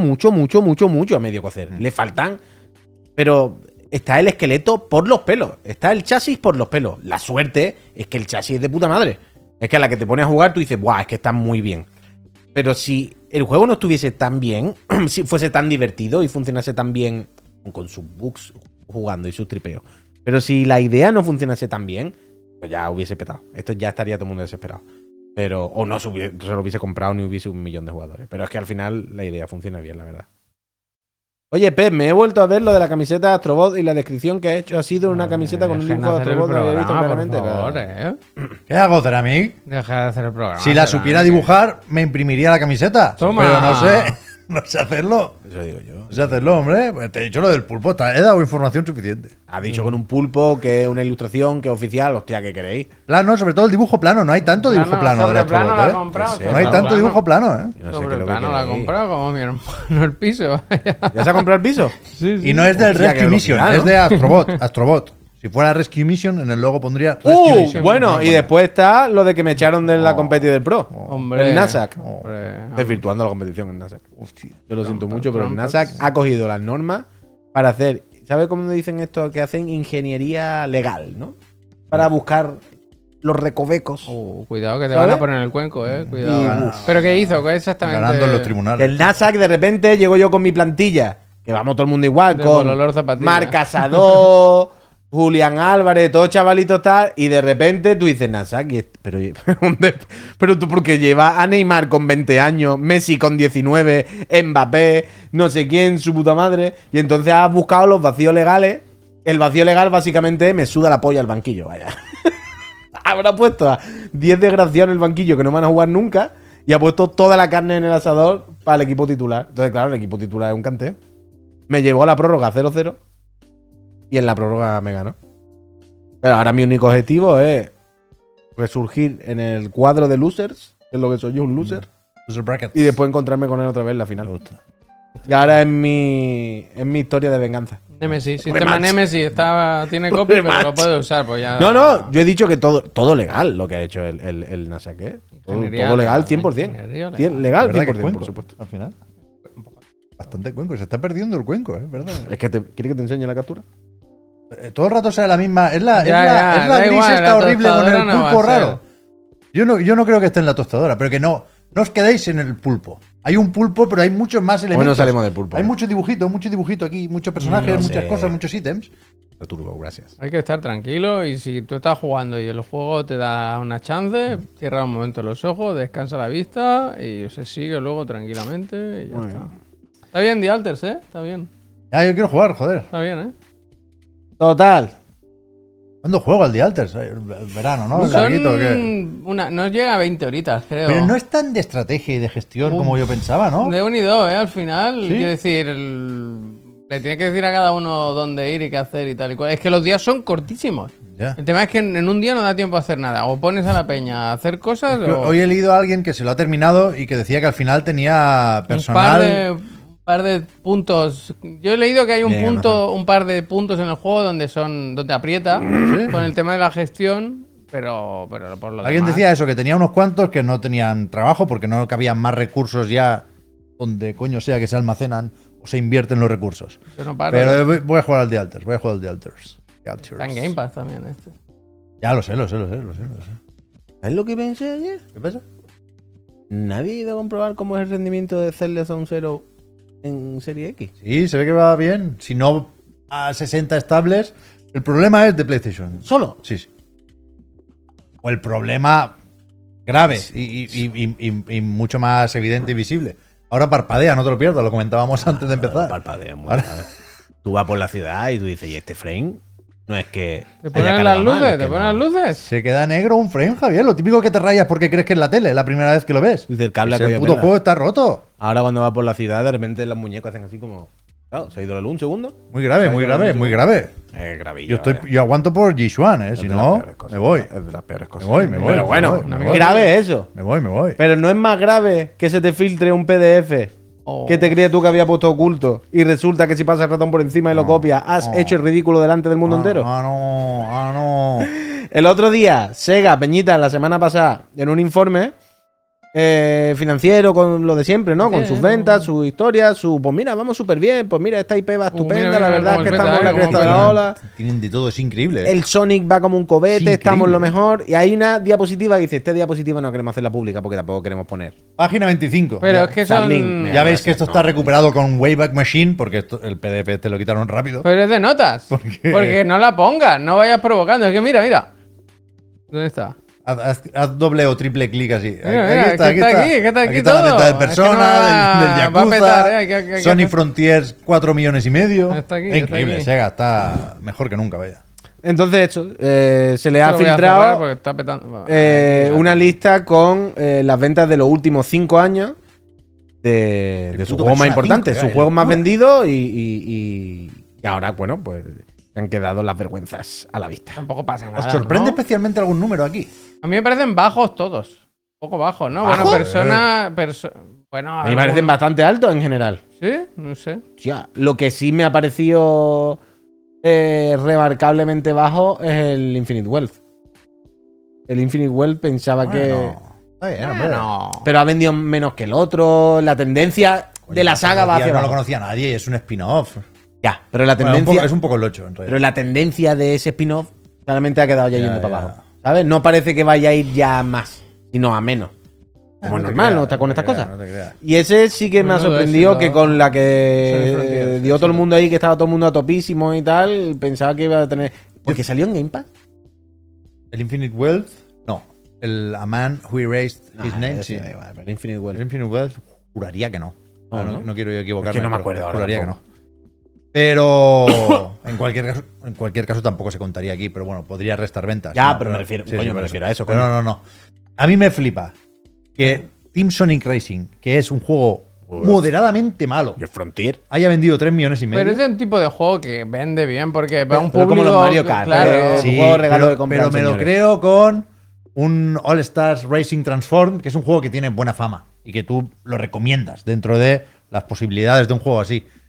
a medio cocer. Le faltan, pero está el esqueleto por los pelos. Está el chasis por los pelos. La suerte es que el chasis es de puta madre. Es que a la que te pones a jugar tú dices, ¡buah! Es que está muy bien. Pero si el juego no estuviese tan bien, si fuese tan divertido y funcionase tan bien con sus bugs jugando y sus tripeos, pero si la idea no funcionase tan bien, pues ya hubiese petado. Esto ya estaría todo el mundo desesperado. Pero, o no se lo hubiese comprado ni hubiese 1 millón de jugadores. Pero es que al final la idea funciona bien, la verdad. Oye, Pep, me he vuelto a ver lo de la camiseta de Astrobot y la descripción que ha hecho ha sido una camiseta con un dibujo de Astrobot, lo había visto claramente. ¿Qué hago, Ceramic? Deja de hacer el programa. Si la supiera dibujar, me imprimiría la camiseta. Toma. Pero no sé hacerlo. Eso digo yo. No sé hacerlo, hombre. Pues te he dicho lo del pulpo, he dado información suficiente. Ha dicho con un pulpo que es una ilustración, que es oficial, hostia, ¿qué queréis? Plano, sobre todo el dibujo plano. No hay tanto dibujo plano de Astrobot, ¿eh? No hay tanto dibujo plano, ¿eh? No sé sobre plano la ha comprado como mi hermano el piso. ¿Ya se ha comprado el piso? Sí. Y no es del Rescue Mission, es de Astrobot. Si fuera Rescue Mission, en el logo pondría Rescue Mission. Bueno, y después está lo de que me echaron de la competición del Pro. Hombre. El NASAC. Desvirtuando la competición en NASAC. Hostia, yo lo siento mucho, pero el NASAC ha cogido las normas para hacer... ¿Sabes cómo me dicen esto? Que hacen ingeniería legal, ¿no? Para buscar los recovecos. Cuidado que te van a poner en el cuenco, cuidado. ¿Pero qué hizo? ¿Qué exactamente? Ganando en los tribunales. El NASAC, de repente, llego yo con mi plantilla, que vamos todo el mundo igual, con Marc Casador, Julián Álvarez, todos chavalitos tal, y de repente tú dices, NASAC, pero tú porque llevas a Neymar con 20 años, Messi con 19, Mbappé, no sé quién, su puta madre, y entonces has buscado los vacíos legales. El vacío legal básicamente me suda la polla al banquillo, vaya. Habrá puesto a 10 desgraciados en el banquillo que no van a jugar nunca y ha puesto toda la carne en el asador para el equipo titular. Entonces, claro, el equipo titular es un canteo. Me llevó a la prórroga 0-0 y en la prórroga me ganó. Pero ahora mi único objetivo es resurgir en el cuadro de losers, que es lo que soy yo, un loser. Y después encontrarme con él otra vez en la final. Y ahora es mi historia de venganza. Nemesis, sistema Nemesis tiene copy, pero lo puede usar, pues ya. No, yo he dicho que todo legal lo que ha hecho el NASA, ¿qué? Todo legal, 100%. Legal, ¿Verdad que 100%, cuenco, por supuesto. al final? Bastante cuenco, se está perdiendo el cuenco, es verdad. Es que ¿quieres que te enseñe la captura? Todo el rato será la misma. Es la da gris igual, esta la horrible con el tostadora no va pulpo a ser. raro. Yo no creo que esté en la tostadora, pero que no os quedéis en el pulpo. Hay un pulpo, pero hay muchos más elementos. Bueno, salimos del pulpo. Hay mucho dibujito aquí, muchos personajes, No muchas sé. cosas, muchos ítems. Turbo, gracias. Hay que estar tranquilo y si tú estás jugando y el juego te da una chance, cierra un momento los ojos, descansa la vista y se sigue luego tranquilamente y ya está. Está bien The Alters, ¿eh? Está bien. Ya, yo quiero jugar, joder. Está bien, ¿eh? Total. ¿Cuándo juego al The Alters? El verano, ¿no? El larguito, ¿qué? No llega a 20 horitas, creo. Pero no es tan de estrategia y de gestión como yo pensaba, ¿no? De unido, ¿eh? Al final, ¿Sí? quiero decir, le tiene que decir a cada uno dónde ir y qué hacer y tal y cual. Es que los días son cortísimos. Ya. El tema es que en un día no da tiempo a hacer nada. O pones a la peña a hacer cosas o Hoy he leído a alguien que se lo ha terminado y que decía que al final tenía personal. un par de puntos. Yo he leído que hay Bien, un par de puntos en el juego donde aprieta con el tema de la gestión, pero por lo Alguien demás, decía eso, que tenía unos cuantos que no tenían trabajo porque no cabían más recursos ya donde coño sea que se almacenan o se invierten los recursos. yo no paro. Pero voy a jugar al The Alters, voy a jugar al The Alters. Está en Game Pass también este. Ya lo sé. ¿Sabes lo que pensé ayer? ¿Qué pasa? ¿Nadie ha ido a comprobar cómo es el rendimiento de Zelda Zone Zero en Serie X? Sí, se ve que va bien. Si no a 60 estables, el problema es de PlayStation. ¿Solo? Sí. O el problema grave y mucho más evidente y visible. Ahora parpadea, no te lo pierdas, lo comentábamos antes de empezar. Parpadea mucho. Ahora- Tú vas por la ciudad y tú dices, ¿y este frame? No es que. ¿Te haya ponen las cargado mal, luces? es ¿Te que ponen no. las luces? Se queda negro un frame, Javier. Lo típico que te rayas porque crees que es la tele la primera vez que lo ves. Dice, el cable ha Ese cogido puto mierda. juego está roto. Ahora cuando vas por la ciudad, de repente los muñecos hacen así como. Claro, se ha ido la luz un segundo. Muy grave, muy grave, muy grave. Gravillo. Yo aguanto por Jishuan, si no, me voy. Es de las peores cosas. Me voy, me voy. Pero bueno, me voy, no me es voy. grave eso. Me voy. Pero no es más grave que se te filtre un PDF que te crees tú que había puesto oculto y resulta que si pasas el ratón por encima y lo copias, has hecho el ridículo delante del mundo entero. No. El otro día, Sega, Peñita, la semana pasada, en un informe financiero con lo de siempre, ¿no? Con sus ventas, sus historias, pues mira, vamos súper bien, pues mira, esta IP va estupenda, mira, la verdad es cómo que el estamos en la meta, cresta de cómo la el ola. Tienen de todo, es increíble. El Sonic va como un cohete, Es estamos lo increíble. mejor. Y hay una diapositiva que dice, esta diapositiva no queremos hacerla pública porque tampoco queremos poner. Página 25. Pero Ya. es que Starlink, son. mira. Ya veis que esto está recuperado con Wayback Machine, porque el PDF te lo quitaron rápido. Pero es de notas. qué? Porque no la pongas, no vayas provocando. Es que mira. ¿Dónde está? Haz doble o triple clic así. Mira, que está aquí está la todo. neta de Es que Persona, no va- del va a Yakuza, petar, hay que Sony hacer- Frontiers 4,5 millones. Está aquí, Es increíble, está aquí. Sega está mejor que nunca, vaya. Entonces, esto, se le ha Lo voy a cerrar filtrado porque está petando. una lista con las ventas de los últimos 5 años de sus puto juegos más Persona importantes, 5, sus juegos más locura. vendidos y ahora, bueno, pues han quedado las vergüenzas a la vista. Tampoco pasa nada. ¿Os sorprende ¿no? especialmente algún número aquí? A mí me parecen bajos todos. Un poco bajos, ¿no? ¿Bajos? Bueno, bueno, A mí me parecen bastante altos en general. ¿Sí? No sé. Hostia, lo que sí me ha parecido remarcablemente bajo es el Infinite Wealth. El Infinite Wealth pensaba que... Está bien, hombre. No. Pero ha vendido menos que el otro. La tendencia Coño, de la saga va hacia no lo abajo. conocía nadie, es un spin-off. Ya, pero la Bueno, tendencia... es un poco locho, en Pero realidad. la tendencia de ese spin-off claramente ha quedado ya Ya, yendo ya. para abajo. ¿Sabes? No parece que vaya a ir ya a más, sino a menos. Como No te normal, creas, ¿no? Está con no te estas creas, cosas. no te creas. Y ese sí que me ha Menudo sorprendido éxito. que con la Sony que Frontiers, dio sí, todo el sí. mundo ahí, que estaba todo el mundo a topísimo y tal, pensaba que iba a tener... Porque salió en Game Pass. ¿El Infinite Wealth? No. El A Man Who Erased His Ah, Name, ese sí. da igual, pero Infinite Wealth. El Infinite Wealth, juraría que no. No, No, ¿no? no quiero yo equivocarme. Es que no me pero acuerdo ahora Juraría que tampoco. no. Pero en cualquier caso tampoco se contaría aquí, pero bueno, podría restar ventas. Ya, No, pero me refiero- coño, por me eso. refiero a eso, Pero coño. no. A mí me flipa que Team Sonic Racing, que es un juego moderadamente malo, Y el Frontier. haya vendido 3,5 millones. Pero es un tipo de juego que vende bien porque va a un pero como público. los Mario Kart, claro. Sí, juego regalo de comprar, pero me lo señores. creo con un All Stars Racing Transform, que es un juego que tiene buena fama y que tú lo recomiendas dentro de las posibilidades de un juego así.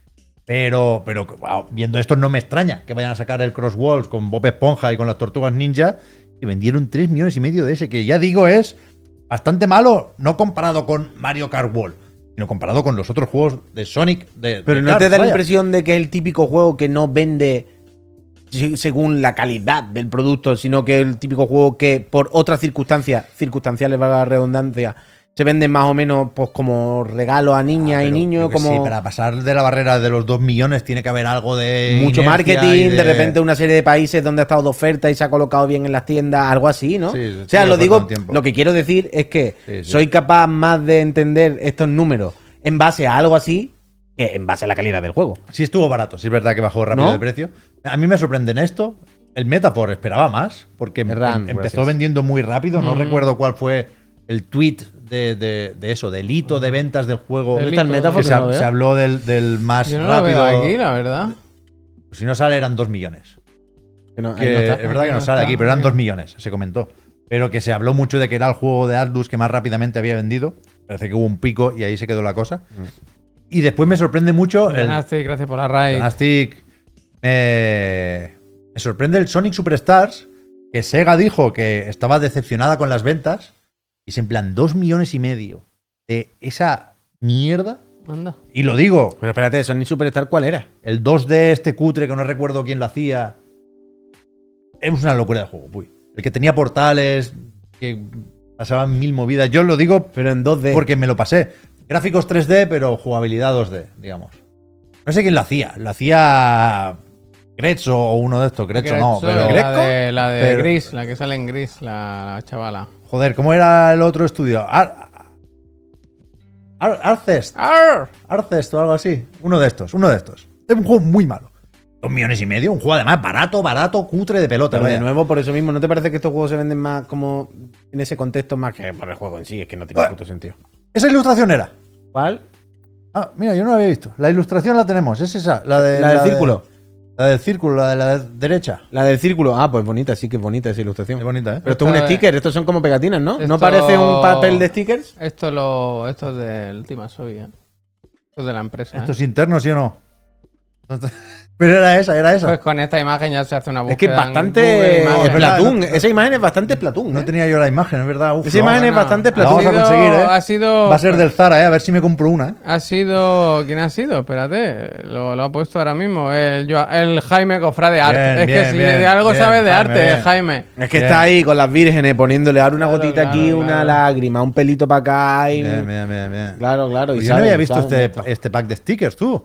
Pero wow, viendo esto no me extraña que vayan a sacar el Cross Worlds con Bob Esponja y con las Tortugas Ninja y vendieron 3,5 millones de ese, que ya digo es bastante malo, no comparado con Mario Kart World, sino comparado con los otros juegos de Sonic. Pero no te da la impresión de que es el típico juego que no vende según la calidad del producto, sino que es el típico juego que por otras circunstanciales, valga la redundancia, se venden más o menos pues como regalo a niñas y niños. Como... Sí, para pasar de la barrera de los 2 millones tiene que haber algo de mucho marketing, de repente una serie de países donde ha estado de oferta y se ha colocado bien en las tiendas, algo así, ¿no? Sí, o sea, lo digo, lo que quiero decir es que soy capaz más de entender estos números en base a algo así que en base a la calidad del juego. Sí estuvo barato, sí es verdad que bajó rápido de precio. A mí me sorprende en esto. El Metaphor esperaba más, porque empezó vendiendo muy rápido. No recuerdo cuál fue el tweet de eso, del hito de ventas del juego. ¿Dónde está el Metaphor? Se habló del más Yo no rápido. Lo veo aquí, la verdad. Si no sale, eran 2 millones. Que no, Que es verdad que no sale aquí, pero eran 2 millones, se comentó. Pero que se habló mucho de que era el juego de Atlus que más rápidamente había vendido. Parece que hubo un pico y ahí se quedó la cosa. Y después me sorprende mucho. Gracias por la raid. Nastic. Me sorprende el Sonic Superstars, que Sega dijo que estaba decepcionada con las ventas. Y es en plan 2,5 millones de esa mierda. Anda. Y lo digo. Pero espérate, Sonic Superstar, ¿cuál era? El 2D este cutre que no recuerdo quién lo hacía. Es una locura de juego, uy. El que tenía portales, que pasaban 1000 movidas. Yo lo digo pero en 2D. Porque me lo pasé. Gráficos 3D, pero jugabilidad 2D, digamos. No sé quién lo hacía. Lo hacía Grezzo o uno de estos. Grezzo no, pero... La de Gris, la que sale en Gris, la chavala. Joder, ¿cómo era el otro estudio? Arcest. Arcest o algo así. Uno de estos. Es un juego muy malo. 2,5 millones. Un juego además barato, cutre de pelota. Pero de nuevo, por eso mismo, ¿no te parece que estos juegos se venden más como en ese contexto más que por el juego en sí? Es que no tiene puto sentido. Esa ilustración era. ¿Cuál? Ah, mira, yo no la había visto. La ilustración la tenemos, es esa. La del círculo. La del círculo, la de la derecha. La del círculo. Ah, pues bonita, sí que es bonita esa ilustración. Es bonita, ¿eh? Pero esto es un sticker, estos son como pegatinas, ¿no? ¿No parece un papel de stickers? Esto es del Team Asobi, ¿eh? Esto es de la empresa. ¿Esto es interno, sí o no? Pero era esa. Pues con esta imagen ya se hace una búsqueda. Es que es bastante Splatoon. Esa imagen es bastante Splatoon. No tenía yo la imagen, es verdad. Uf, esa imagen es bastante Splatoon. La vamos a conseguir, ¿eh? Ha sido... Va a ser del Zara, ¿eh? A ver si me compro una, ¿eh? Ha sido... ¿Quién ha sido? Espérate. Lo ha puesto ahora mismo. El Jaime Cofrade de Arte. Es que si de algo sabe de arte, Jaime. Es que está ahí con las vírgenes poniéndole ahora una gotita aquí, una lágrima, un pelito para acá. Y... Bien. Claro. Pues yo no había visto este pack de stickers, tú.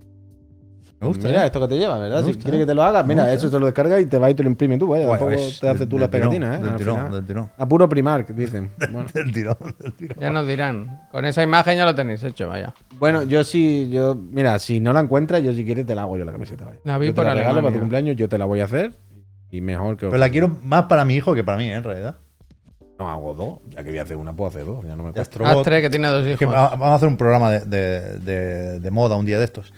Me gusta. Mira, esto que te lleva, ¿verdad? Si quieres que te lo hagas, mira, eso te lo descargas y te vas y te lo imprimes tú, vaya. Tampoco te haces tú las pegatinas, ¿eh? Del tirón. A puro Primark, dicen. Bueno. Del tirón. Ya nos dirán. Con esa imagen ya lo tenéis hecho, vaya. Bueno, mira, si no la encuentras, yo si quieres te la hago yo la camiseta, vaya. La vi yo te por la regalo Alemania. para tu cumpleaños, yo te la voy a hacer y mejor que... Pero la quiero más para mi hijo que para mí, en realidad. No, hago dos. Ya que voy a hacer una, puedo hacer dos. Ya no me cuesta. Astrobot, Astre, que tiene 2 hijos. que vamos a hacer un programa de moda un día de estos.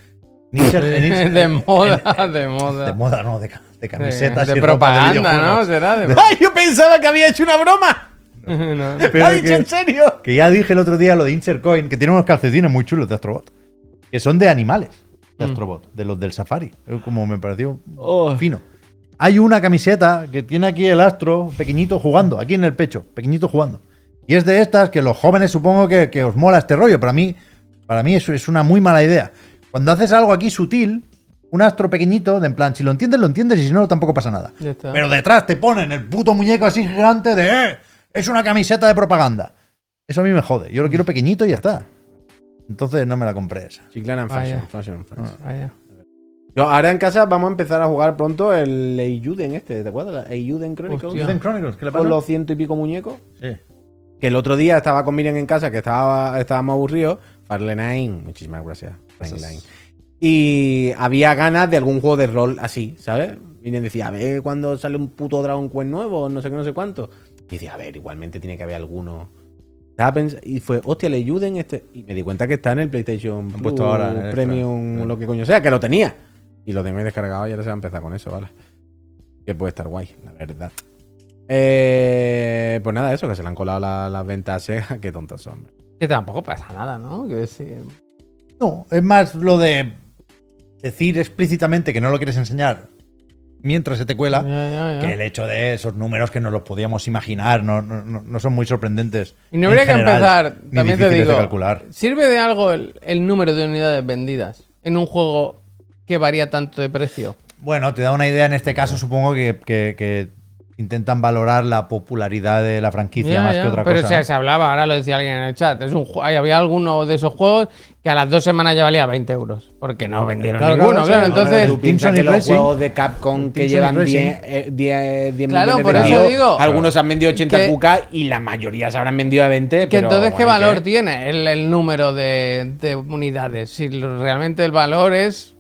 De moda. De moda, no, de camisetas de y propaganda, ropa de ¿no? videojuegos. ¿Será? ¡Ay, yo pensaba que había hecho una broma! No. Pero ¿Ha dicho en serio? Que ya dije el otro día lo de Insert Coin, que tiene unos calcetines muy chulos de Astrobot. Que son de animales de Astrobot, de los del Safari. Como me pareció fino. Hay una camiseta que tiene aquí el astro pequeñito jugando, aquí en el pecho, pequeñito jugando. Y es de estas que los jóvenes supongo que os mola este rollo. Para mí eso es una muy mala idea. Cuando haces algo aquí sutil, un astro pequeñito, de en plan, si lo entiendes y si no, tampoco pasa nada. Pero detrás te ponen el puto muñeco así gigante de es una camiseta de propaganda. Eso a mí me jode. Yo lo quiero pequeñito y ya está. Entonces no me la compré esa. Chiclana en fashion. Vaya. Yo ahora en casa vamos a empezar a jugar pronto el Eiyuden ¿te acuerdas? Eiyuden Chronicles. Eiyuden Chronicles, ¿qué le pasa? Con los 100 y pico muñecos. Sí. Que el otro día estaba con Miriam en casa, que estábamos aburridos. Farlenain, muchísimas gracias. Farlenain. Y había ganas de algún juego de rol así, ¿sabes? Miriam decía, a ver cuando sale un puto Dragon Quest nuevo, no sé qué, no sé cuánto. Y decía, a ver, igualmente tiene que haber alguno. Y fue, hostia, le ayuden Y me di cuenta que está en el PlayStation Plus, puesto ahora en el Premium, extra. lo que coño sea, que lo tenía. Y lo tengo descargado y ahora se va a empezar con eso, ¿vale? Que puede estar guay, la verdad. Pues nada, eso, que se le han colado las ventas Sega, qué tontos son. Que tampoco pasa nada, ¿no? Quiero decir... No, es más lo de decir explícitamente que no lo quieres enseñar mientras se te cuela, Ya. que el hecho de esos números que nos los podíamos imaginar no son muy sorprendentes. Y no habría en que general, empezar, ni también te difíciles de digo, calcular. ¿sirve de algo el número de unidades vendidas en un juego que varía tanto de precio? Bueno, te da una idea en este caso, supongo que intentan valorar la popularidad de la franquicia más que otra Pero cosa. se hablaba, ahora lo decía alguien en el chat. Había alguno de esos juegos que a las 2 semanas ya valía 20 euros. Porque no vendieron ninguno, claro. Entonces, tú piensas Team que Sonic los Racing. juegos de Capcom que Team llevan Sonic 10 Claro, millones por de eso vendidos, digo. algunos han vendido 80 Que- QK y la mayoría se habrán vendido a 20. que pero, entonces, ¿qué bueno, valor ¿qué? tiene el número de unidades? Si realmente el valor es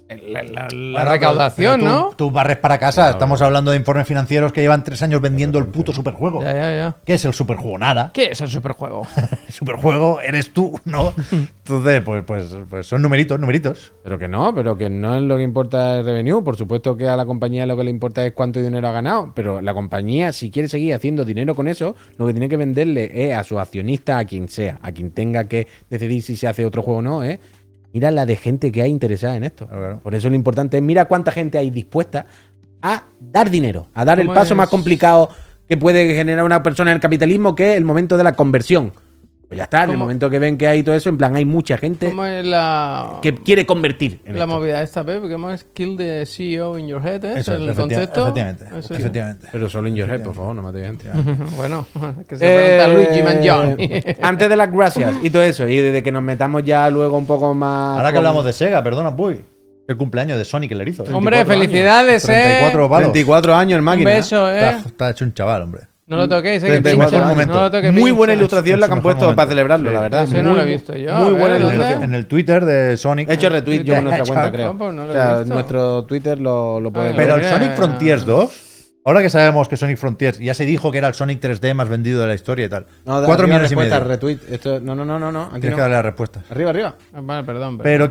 la Bueno, recaudación, pero ¿no? Tú barres para casa. Estamos hablando de informes financieros que llevan 3 años vendiendo el puto superjuego. Ya. ¿Qué es el superjuego? Nada. ¿Qué es el superjuego? El superjuego eres tú, ¿no? Entonces, pues son numeritos. Pero que no es lo que importa el revenue. Por supuesto que a la compañía lo que le importa es cuánto dinero ha ganado. Pero la compañía, si quiere seguir haciendo dinero con eso, lo que tiene que venderle es a sus accionistas, a quien sea, a quien tenga que decidir si se hace otro juego o no, mira la de gente que hay interesada en esto. Claro. Por eso lo importante es mira cuánta gente hay dispuesta a dar dinero, a dar el ¿Cómo paso es? más complicado que puede generar una persona en el capitalismo, que es el momento de la conversión. Pues ya está, en el ¿Cómo? momento que ven que hay todo eso, en plan, hay mucha gente ¿Cómo es la que quiere convertir en la esto. movida esta, Pep? ¿Cómo es kill the CEO in your head? Eso, el concepto. efectivamente. Eso es. Efectivamente. Pero solo in your head, por favor, no mate gente. Bueno, que se pregunta Luigi Mangione. Antes de las gracias y todo eso, y desde que nos metamos ya luego un poco más. Ahora que con- hablamos de Sega, perdona, Puy. El cumpleaños de Sonic el Erizo. Hombre, felicidades, 34 palos. 24 años, el Un máquina. beso, Está hecho un chaval, hombre. No lo toquéis, que 34 pincha. momento. No lo toques, Muy pincha. buena ilustración la que han mejor puesto momento. para celebrarlo, Sí. la verdad. Ese no lo he visto yo. Muy A buena ver, ilustración. En el Twitter de Sonic. He hecho retweet yo en nuestra cuenta, creo. No, pues no lo O he sea, visto. nuestro Twitter lo puede ver. Pero el Mira. Sonic Frontiers 2, ahora que sabemos que Sonic Frontiers ya se dijo que era el Sonic 3D más vendido de la historia y tal. No, 4 millones y respuesta, medio. retweet. Esto, no. Aquí Tienes no. que darle las respuestas. Arriba. Vale, perdón. Pero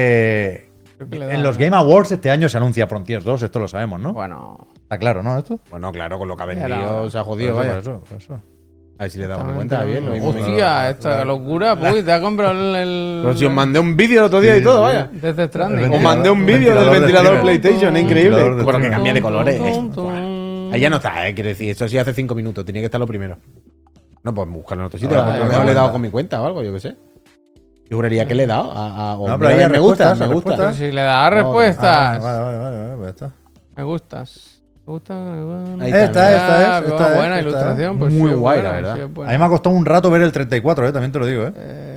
que Creo que le he en dado, los Game Awards este año se anuncia Frontiers 2, esto lo sabemos, ¿no? Bueno, Está claro, ¿no? Esto. Bueno, claro, con lo que ha Era- vendido se ha jodido, Por vaya. eso, por eso. A ver si le damos cuenta bien. Lo mismo. hostia, esta locura, pues te ha comprado el. Pero si os mandé un vídeo el otro día y todo, vaya. Desde Stranding. El Os mandé un vídeo del ventilador de ventilador streamer. PlayStation, es Ventilador increíble. de Bueno, que streamer. cambia de colores. Tum, tum, tum. Ahí ya no está, quiero decir, esto sí hace 5 minutos, tenía que estar lo primero. No, pues buscarlo en otro sitio. Ahora, A lo mejor ahora, le he dado ahora. con mi cuenta o algo, yo qué sé. Yo juraría que le he dado o No, pero ahí hay me gusta, respuestas, me gusta. Pero si le das Ah, respuestas. Vale, pues ya está. Me gustas. Me gusta. Ahí Esta está, es, esta es, Buena esta ilustración, es. pues Muy sí, guay, buena, la verdad. sí, A buena. mí me ha costado un rato ver el 34, también te lo digo,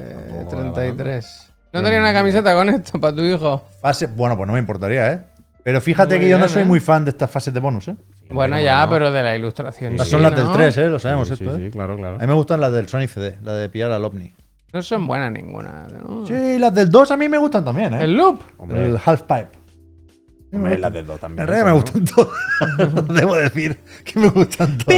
33. No tenía una camiseta con esto para tu hijo. Bueno, pues no me importaría, Pero fíjate Muy que yo no bien, soy muy fan de estas fases de bonus, Bueno, ya, pero de la ilustración. Estas sí, son las ¿no? del 3, lo sabemos Sí, esto, sí, claro, claro. A mí me gustan las del Sonic CD, la de pillar al OVNI. No son buenas ninguna. ¿no? Sí, las del 2 a mí me gustan también, El loop. El Half Pipe. Hombre, las de dos también. En realidad me gustan todas. Debo decir que me gustan todas.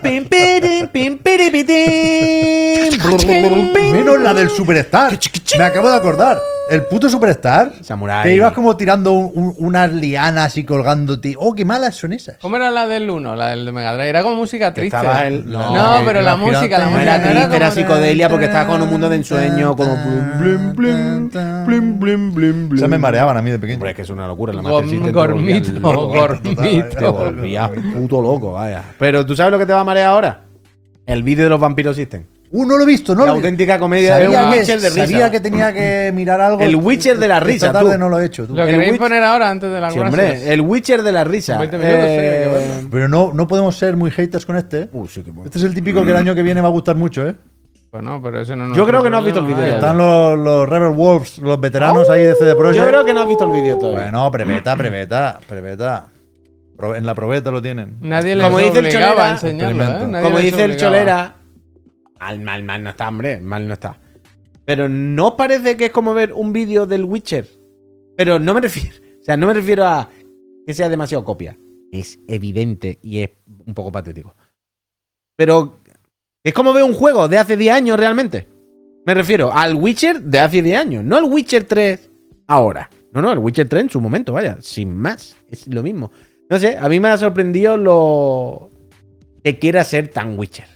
Menos la del Superstar. Me acabo de acordar. El puto Superstar. Samurai. Que ibas como tirando unas lianas y colgándote. Oh, qué malas son esas. ¿Cómo era la del 1? La del de Mega Drive. Era como música triste. estaba el- No, no, pero que la iba música, la girando. No música. era no triste, como era de- psicodelia porque estaba con un mundo de ensueño, como blim, blim, blim, blim, blim, Esas me mareaban a mí de pequeño. Hombre, es que es una locura. La Master System te Gormito, volvía loco, vaya. Te gormito. volvía puto loco, vaya. Pero ¿tú sabes lo que te va a marear ahora? El vídeo de los vampiros System. No lo he visto, no La lo he visto. auténtica comedia de Sabía, un que, Witcher de risa. sabía que tenía que mirar algo. El Witcher de la risa, Esta tarde tú. no lo he hecho. Tú. ¿Lo El queréis Witch- poner ahora antes de las Sí, gracias? hombre, el Witcher de la risa. 20 minutos, sí, hay que verlo. Pero no podemos ser muy haters con este. Sí, qué bueno. Este es el típico que el año que viene va a gustar mucho, Bueno, pero ese no. Yo creo que no has visto el vídeo. Vaya. Están los Rebel Wolves, los veteranos ahí de CD Projekt. Yo creo que no has visto el vídeo todavía. Bueno, preveta. En la probeta lo tienen. Nadie les Como dice el obligaba Cholera, a enseñarlo, experimento. Nadie Como les dice el obligaba. Cholera, mal no está, hombre, mal no está. Pero ¿no os parece que es como ver un vídeo del Witcher? Pero no me refiero a que sea demasiado copia. Es evidente y es un poco patético. Pero es como ver un juego de hace 10 años realmente. Me refiero al Witcher de hace 10 años, no al Witcher 3 ahora. No, el Witcher 3 en su momento, vaya, sin más, es lo mismo. No sé, a mí me ha sorprendido lo que quiera ser tan Witcher.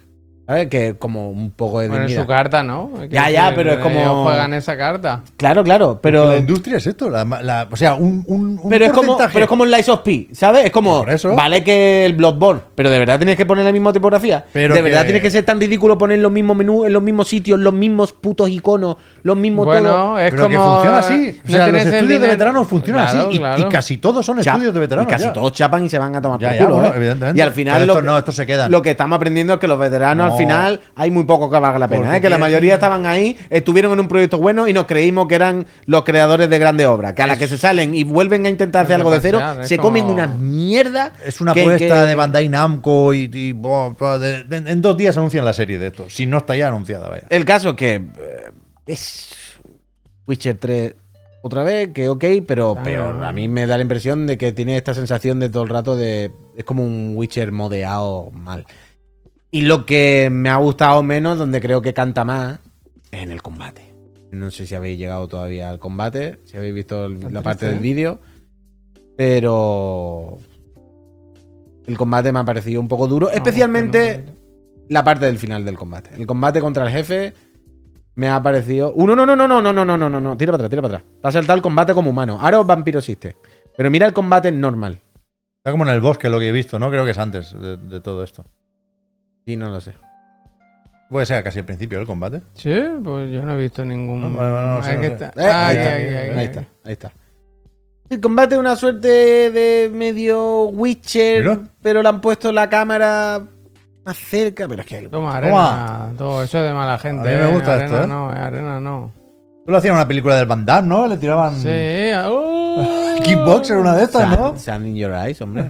¿Sabes? Que como un poco de Bueno, en dignidad. su carta, ¿no? Ya, pero es como- Ellos juegan esa carta. Claro, Pero pero... la industria es esto. O sea, un Pero porcentaje. es como el Lies of P, ¿sabes? Es como, Por eso. vale que el Bloodborne, pero de verdad tienes que poner la misma tipografía. Pero de verdad que- tienes que ser tan ridículo poner los mismos menús, en los mismos sitios, los mismos putos iconos, los mismos todo. Bueno, es Pero como. que funciona así. O no sea, los tienes el estudios de dinero. veteranos funcionan Claro, así. claro. Y casi todos son Chap, estudios de veteranos. y casi ya. todos chapan y se van a tomar Ya, por ya, culo, bueno, ¿eh? evidentemente. Y al final Pero lo estos que, no, estos se quedan. lo que estamos aprendiendo es que los veteranos No. al final hay muy poco que valga la pena, Porque ¿eh? Que la quieren- mayoría estaban ahí, estuvieron en un proyecto bueno y nos creímos que eran los creadores de grandes obras. Que a la que se salen y vuelven a intentar hacer Es algo de cero, demasiado, es se como- comen una mierda. Es una que- apuesta que- de Bandai Namco en 2 días anuncian la serie de esto. Si no está ya anunciada, vaya. El caso es que es Witcher 3 otra vez, que ok, pero a mí me da la impresión de que tiene esta sensación de todo el rato de... Es como un Witcher modeado mal. Y lo que me ha gustado menos, donde creo que canta más, es en el combate. No sé si habéis llegado todavía al combate, si habéis visto la parte del vídeo, pero... El combate me ha parecido un poco duro, especialmente la parte del final del combate. El combate contra el jefe me ha parecido. No. Tira para atrás. Te ha saltado el combate como humano. Ahora os vampiro existe. Pero mira el combate normal. Está como en el bosque lo que he visto, ¿no? Creo que es antes de todo esto. Sí, no lo sé. Puede ser casi el principio del combate. Sí, pues yo no he visto ningún. No, bueno, no sé, Ahí no que sé. está. Ahí está. Ahí está. El combate es una suerte de medio Witcher, Mira. pero le han puesto la cámara más cerca. Pero es que. Toma, arena. Todo eso es de mala gente. A mí me gusta arena esto, ¿eh? No, arena no. Tú lo hacían en una película del Van Damme, ¿no? Le tiraban. Sí. ¡Oh! Kickboxer, una de estas, ¿no? Sun in your eyes, hombre.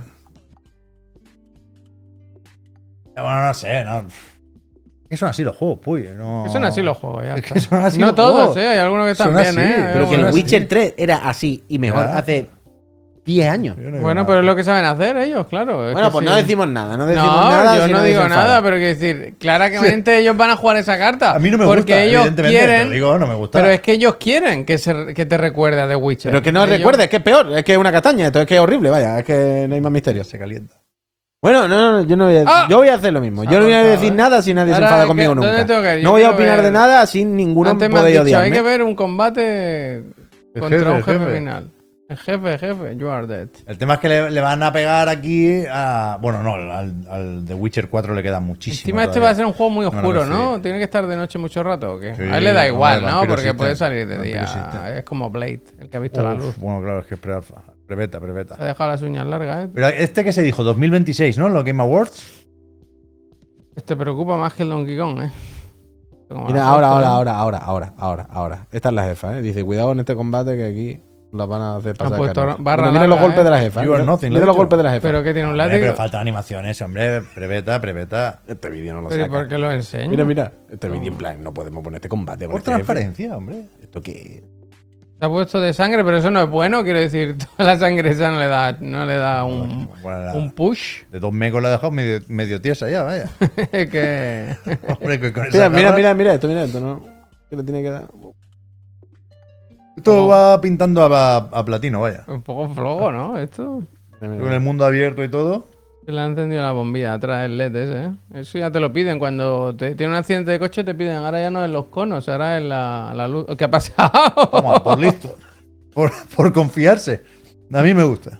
Bueno, no sé, no. Que son así los juegos, puy. No. Que son así los juegos, ya Es está. que son así No los todos, juegos. hay algunos que están Son bien, así, ¿eh? Pero que bueno, el sí. Witcher 3 era así y mejor Ya. hace 10 años. Yo no digo Bueno, nada. pero es lo que saben hacer ellos, claro. es Bueno, que pues sí. no decimos nada, no decimos No, nada. yo si no nadie digo se enfada. nada, pero quiero decir, claramente ellos van a jugar esa carta. A mí no me porque gusta, ellos evidentemente. quieren, Te lo digo, no me gusta. pero es que ellos quieren que te recuerde a The Witcher. Pero que no Ellos- recuerdes, es que es peor, es que es una castaña, esto es que es horrible, vaya, es que no hay más misterio. Se calienta. Bueno, no, yo no voy a, ¡Ah! yo voy a hacer lo mismo. Yo no voy a cortado, decir ¿eh? nada si nadie se Ahora, enfada conmigo ¿dónde nunca. tengo que ir? Yo No voy a quiero opinar ver- de nada, así ninguno Antes me han podéis dicho, hay odiarme. que ver un combate contra jefe, un jefe, jefe. final. El jefe, you are dead. El tema es que le van a pegar aquí a. Bueno, no, al The Witcher 4 le queda muchísimo. Encima este todavía. va a ser un juego muy No me lo oscuro, sé. ¿no? Tiene que estar de noche mucho rato, ¿o qué? Sí, a él le da no, igual, el ¿no? Vampiro Porque puede System. salir de Vampiro día. System. Es como Blade, el que ha visto la Uf, luz. bueno, claro, es que es preveta. Se ha dejado las uñas largas, ¿eh? Pero este que se dijo, 2026, ¿no? Los Game Awards. Te preocupa más que el Donkey Kong, ¿eh? Como Mira, la ahora. Esta es la jefa, ¿eh? Dice, cuidado en este combate que aquí la van a hacer pasar. puesto cariño. barra Mira los larga, golpes ¿eh? de la jefa. You are nothing, Mira lo he los dicho. golpes de la jefa. Pero que tiene un Hombre, látigo. pero faltan animaciones, hombre. Preveta. Este vídeo no lo Pero ¿y saca. por qué lo enseña? Mira. Este vídeo en plan, no podemos poner este combate con Por este jefe. transparencia, hombre. ¿Esto qué? Se ha puesto de sangre, pero eso no es bueno. Quiero decir, toda la sangre esa no le da Bueno, un push. de 2 megos la ha dejado medio tiesa ya, vaya. Es que. Hombre, que con esa Mira, garra- mira esto, ¿no? ¿Qué le tiene que dar? Esto va pintando a platino, vaya. Un poco flojo, ¿no? Esto. Con el mundo abierto y todo. Se le ha encendido la bombilla atrás, el LED ese, ¿eh? Eso ya te lo piden. Cuando te tiene un accidente de coche, te piden. Ahora ya no en los conos, ahora en la luz. ¿Qué ha pasado? Vamos, por listo. Por confiarse. A mí me gusta.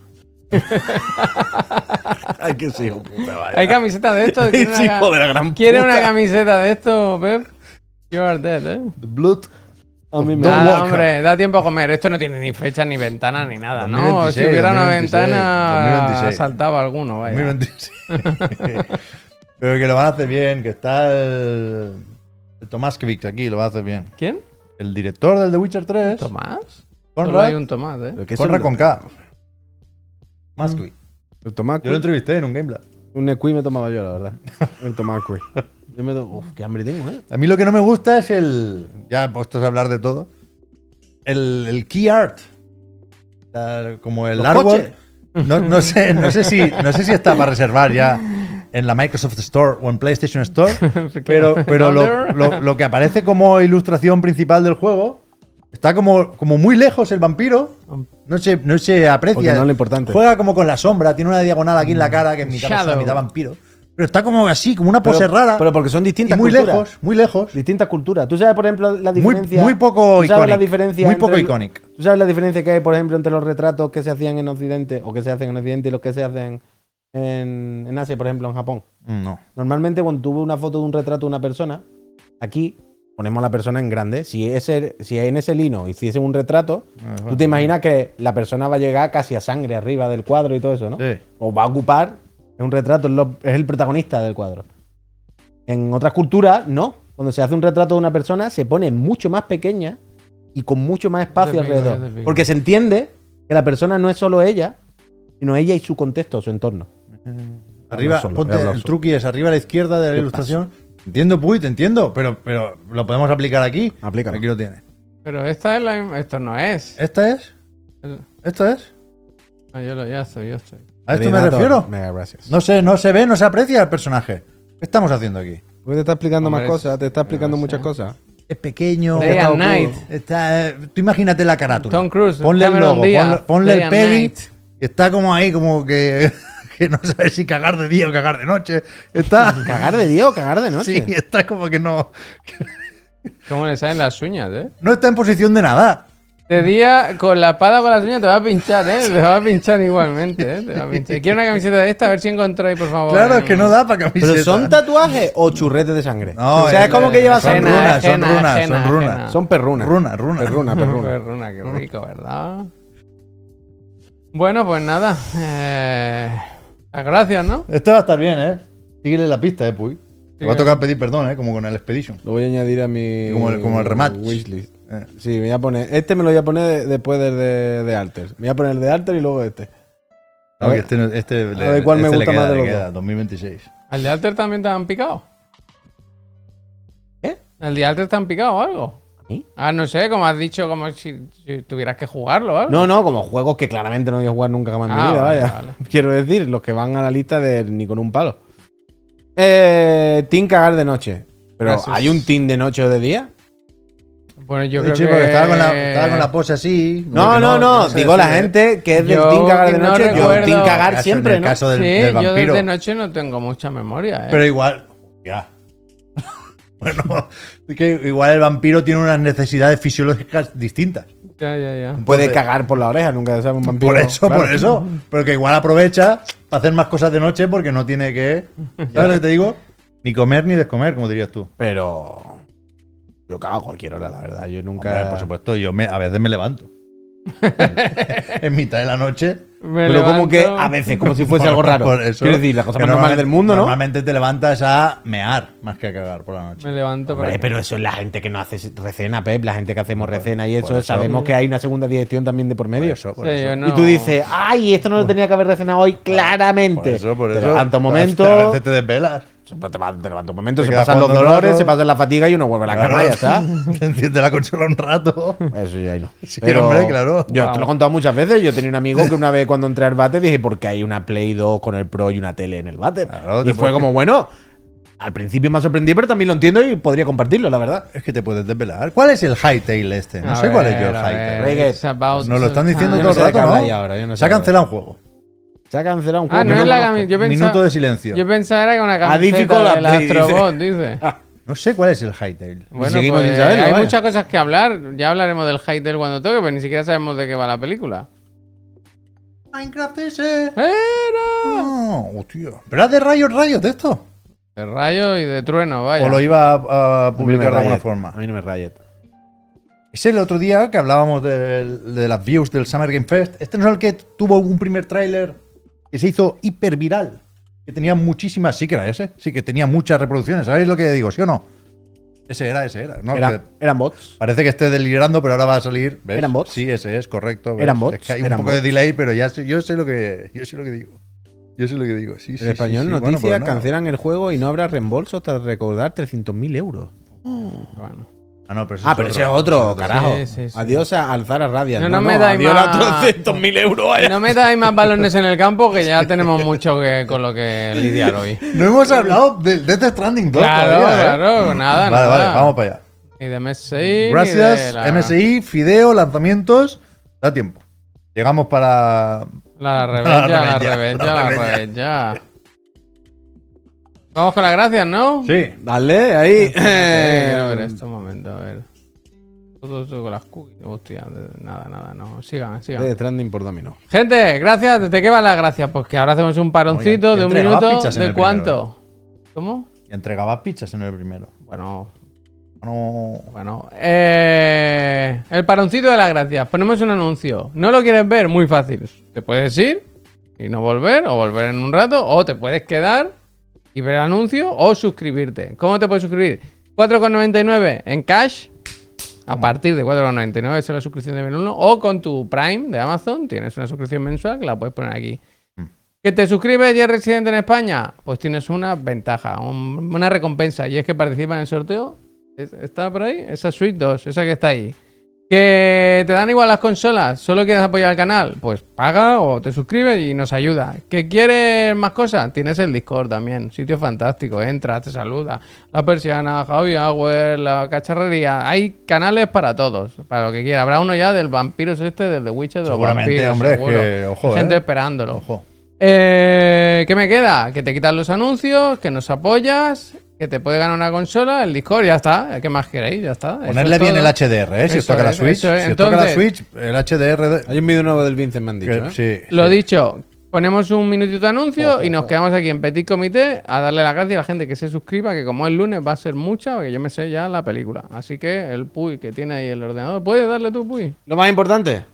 Ay, que sí, puta, vaya. Hay camiseta de esto. ¿Quiere Sí, hijo de la gran ¿Quiere puta. una camiseta de esto, Pep? You are dead, ¿eh? The Blood. A mí me Don't Nada, walk. hombre, da tiempo a comer. Esto no tiene ni fecha, ni ventana, ni nada, ¿no? 2026, Si hubiera una 2026, ventana, 2026. saltaba alguno, vaya. 2026. Pero que lo van a hacer bien, que está el Tomás Kvik aquí, lo va a hacer bien. ¿Quién? El director del The Witcher 3, ¿Tomás? Conrad. Solo hay un Tomás, ¿eh? Pero que Conrad eso- con K. Más Kvik. El Tomás Yo lo entrevisté en un gameplay. Un Nequi me tomaba yo, la verdad. El Tomás Cui. Yo me Uf, qué hambre tengo, ¿eh? A mí lo que no me gusta es ya puestos a hablar de todo, el key art. O sea, como el Los artwork. coches. No sé si está para reservar ya en la Microsoft Store o en PlayStation Store, pero lo que aparece como ilustración principal del juego está como muy lejos el vampiro. No se Porque aprecia. no es lo importante. Juega como con la sombra, tiene una diagonal aquí en la cara que es mitad persona, Shadow. mitad vampiro. Pero está como así, como una pose rara. Pero porque son y distintas muy culturas. lejos, muy lejos. Distintas culturas. ¿Tú sabes, por ejemplo, la diferencia? Muy poco ¿Tú sabes la iconic. diferencia Muy poco entre iconic. ¿Tú sabes la diferencia que hay, por ejemplo, entre los retratos que se hacían en Occidente o que se hacen en Occidente y los que se hacen en Asia, por ejemplo, en Japón? No. Normalmente cuando tú ves una foto de un retrato de una persona, aquí ponemos a la persona en grande. Si en ese lino hiciese un retrato, tú te imaginas que la persona va a llegar casi a sangre arriba del cuadro y todo eso, ¿no? Sí. O va a ocupar, es un retrato, es el protagonista del cuadro. En otras culturas, no. Cuando se hace un retrato de una persona, se pone mucho más pequeña y con mucho más espacio alrededor. Porque se entiende que la persona no es solo ella, sino ella y su contexto, su entorno. Arriba, Solo, ponte hablo el solo. truqui es arriba a la izquierda de la ilustración. Entiendo, Puy, te entiendo, pero lo podemos aplicar aquí. Aplícalo. Aquí lo tienes. Pero esta es la misma. Esto no es. ¿Esta es? ¿Esta es? No, ya estoy. ¿A esto me refiero? Mega gracias. No se ve, no se aprecia el personaje. ¿Qué estamos haciendo aquí? Porque te está explicando Hombre, más cosas, te está explicando no sé. muchas cosas. Es pequeño. Day and Night. Tú imagínate la carátula. Tom Cruise, Ponle el Cameron logo, Díaz, ponle Day el and Peggy. Night. Y está como ahí, como que no sabe si cagar de día o cagar de noche. Está. ¿Cagar de día o cagar de noche? Sí, está como que no ¿Cómo le salen las uñas, no está en posición de nada. De día, con la espada o con las uñas te va a pinchar, Te va a pinchar igualmente, Te va a pinchar. Quiero una camiseta de esta, a ver si encuentro ahí, por favor. Claro, es que no da para camiseta. ¿Pero son tatuajes o churretes de sangre? No, o sea, es como que llevas son sangre. runas, son ajena, runas, ajena, son runas. ajena. Son perrunas. Runa. Perruna. Perruna, qué rico, ¿verdad? Bueno, pues nada. Las gracias, ¿no? Esto va a estar bien, ¿eh? Síguele la pista, Puy. Te va a tocar pedir perdón, ¿eh? Como con el Expedition. Lo voy a añadir a mi Como el rematch. wishlist. Sí, me voy a poner. Este me lo voy a poner después del de Alter. Me voy a poner el de Alter y luego este. No, que este a ver cuál me le gusta queda, más de le los queda, dos. 2026. ¿Al de Alter también te han picado? ¿Eh? ¿Al de Alter te han picado o algo? ¿A mí? Ah, no sé, como has dicho, como si tuvieras que jugarlo o algo. No, como juegos que claramente no voy a jugar nunca jamás en mi Ah, vida, vale, vaya. vale. Quiero decir, los que van a la lista de ni con un palo. Team cagar de noche. Pero Gracias. ¿hay un team de noche o de día? Bueno, yo Sí, creo sí, que... porque estaba con la pose así. No, porque no. se Digo la decide. gente que es del Yo team cagar de no noche. Yo recuerdo- team cagar En siempre, el ¿no? caso del Sí, yo vampiro. desde noche no tengo mucha memoria, Pero igual. Ya. Bueno, es que igual el vampiro tiene unas necesidades fisiológicas distintas. Ya. Puede cagar por la oreja, nunca se sabe un vampiro. Por eso. Pero que igual aprovecha para hacer más cosas de noche porque no tiene que. ¿Sabes lo que te digo? Ni comer ni descomer, como dirías tú. Pero yo cago a cualquier hora, la verdad. Yo nunca. Hombre, por supuesto, a veces me levanto. En mitad de la noche. Pero como que a veces, como si fuese algo raro. Por eso, Quiero decir, la cosa que más normal del mundo, ¿no? Normalmente te levantas a mear más que a cagar por la noche. Me levanto para... Hombre, pero eso es la gente que no hace recena, Pep, la gente que hacemos recena y eso, eso. sabemos que hay una segunda digestión también de por medio. Por Sí, eso. yo no- Y tú dices, ay, esto no lo tenía que haber recenado hoy, claramente. Por eso. Te levantas un momento, A veces te desvelas. te levantas un momento, Te se quedas pasan los jugando un dolores, rato. se pasa la fatiga y uno vuelve a la cama y ya está. Te enciende la consola un rato. Eso ya no. Sí, hombre, claro. Yo te lo he contado muchas veces. Yo tenía un amigo que una vez cuando entré al váter dije, ¿por qué hay una Play 2 con el Pro y una tele en el váter? Claro, y te fue puedes- como, bueno, al principio me sorprendí, pero también lo entiendo y podría compartirlo, la verdad. Es que te puedes desvelar. ¿Cuál es el hightail este? No A sé cuál es ver, yo el a ver, hightail. Reggae. it's about Nos lo están diciendo time. Yo todo no el sé de qué rato, habláis ¿no? ahora, yo no sé Se ha de qué cancelado un juego. Se ha cancelado un Ah, juego. no que es la conozco. camiseta. Yo pensaba, Minuto de silencio. Yo pensaba era que una Adífico camiseta la del Play, Astrobot, dice. No sé cuál es el hightail. Bueno, seguimos pues, sin saberlo, hay vaya. muchas cosas que hablar. Ya hablaremos del Hytale cuando toque, pero ni siquiera sabemos de qué va la película. Minecraft ese. ¡Pero! No, tío. ¿Pero era de rayos de esto? De rayo y de trueno, vaya. ¿O lo iba a A mí no me publicar de alguna rayet. forma? A mí no me rayet. Es el otro día que hablábamos de las views del Summer Game Fest. Este no es el que tuvo un primer tráiler que se hizo hiper viral. Que tenía muchísimas. Sí que era ese. Sí que tenía muchas reproducciones. ¿Sabéis lo que digo? ¿Sí o no? Ese era. ¿no? Que Eran bots. parece que esté delirando, pero ahora va a salir. ¿ves? ¿Eran bots? Sí, ese es, correcto. ¿ves? Eran bots, Es que hay un eran poco de bots. delay, pero ya sé, yo sé lo que digo. Yo sé lo que digo. Sí, sí, En español, sí, sí. noticias, Bueno, pues nada. cancelan el juego y no habrá reembolso hasta recordar 300.000 euros. Bueno. Ah, no, pero ese Ah, pero ese es otro, carajo. Sí. Adiós a Alzara Radiant. No, no me dais adiós más- a 300.000 euros. vaya. No me dais más balones en el campo que ya tenemos mucho con lo que lidiar hoy. No hemos hablado de Death Stranding 2 Claro, todavía, ¿eh? claro, nada, Vale, nada. vale, vamos para allá. Ni de MSI, ni de Gracias, la- MSI, Fideo, lanzamientos. Da tiempo. Llegamos para. La rebella, la rebella, rebella, la la rebella. rebella. Vamos con las gracias, ¿no? Sí. Dale, ahí. Quiero ver esto un momento, a ver. Todo eso con las cookies. Hostia, nada, no. Sigan. De trending por dominó. Gente, gracias. ¿De qué van las gracias? Pues que ahora hacemos un paroncito Oigan, de un entregaba minuto. pizzas en ¿De el primero, cuánto? ¿Cómo? Y entregaba pizzas en el primero. Bueno. No. El paroncito de las gracias. Ponemos un anuncio. ¿No lo quieres ver? Muy fácil. Te puedes ir y no volver, o volver en un rato, o te puedes quedar y ver el anuncio, o suscribirte. ¿Cómo te puedes suscribir? 4,99 en cash. A partir de 4,99 es la suscripción de menú, o con tu Prime de Amazon. Tienes una suscripción mensual que la puedes poner aquí. ¿Que te suscribes y eres residente en España? Pues tienes una ventaja, una recompensa, y es que participas en el sorteo. ¿Está por ahí? Esa Switch 2, esa que está ahí. ¿Que te dan igual las consolas? ¿Solo quieres apoyar al canal? Pues paga o te suscribes y nos ayuda. ¿Que quieres más cosas? Tienes el Discord también, sitio fantástico. Entra, te saluda. La persiana, Javi Hour, la cacharrería. Hay canales para todos, para lo que quiera. Habrá uno ya del vampiros del The Witcher de los Seguramente, vampiros. hombre, seguro. es que, ojo, Gente esperándolo. Ojo. ¿Qué me queda? Que te quitas los anuncios, que nos apoyas, que te puede ganar una consola, el Discord, ya está. ¿Qué más queréis? Ya está. Ponerle bien el HDR, ¿eh? Si os Eso toca la es, Switch. eso es. Si os toca la Entonces, Switch, el HDR. Hay un vídeo nuevo del Vincent, me han dicho. Sí. Lo sí. dicho, ponemos un minutito de anuncio y nos quedamos aquí en Petit Comité a darle las gracias a la gente que se suscriba, que como es lunes va a ser mucha, porque yo me sé ya la película. Así que el Puy que tiene ahí el ordenador, ¿puedes darle tú, Puy? Lo más importante,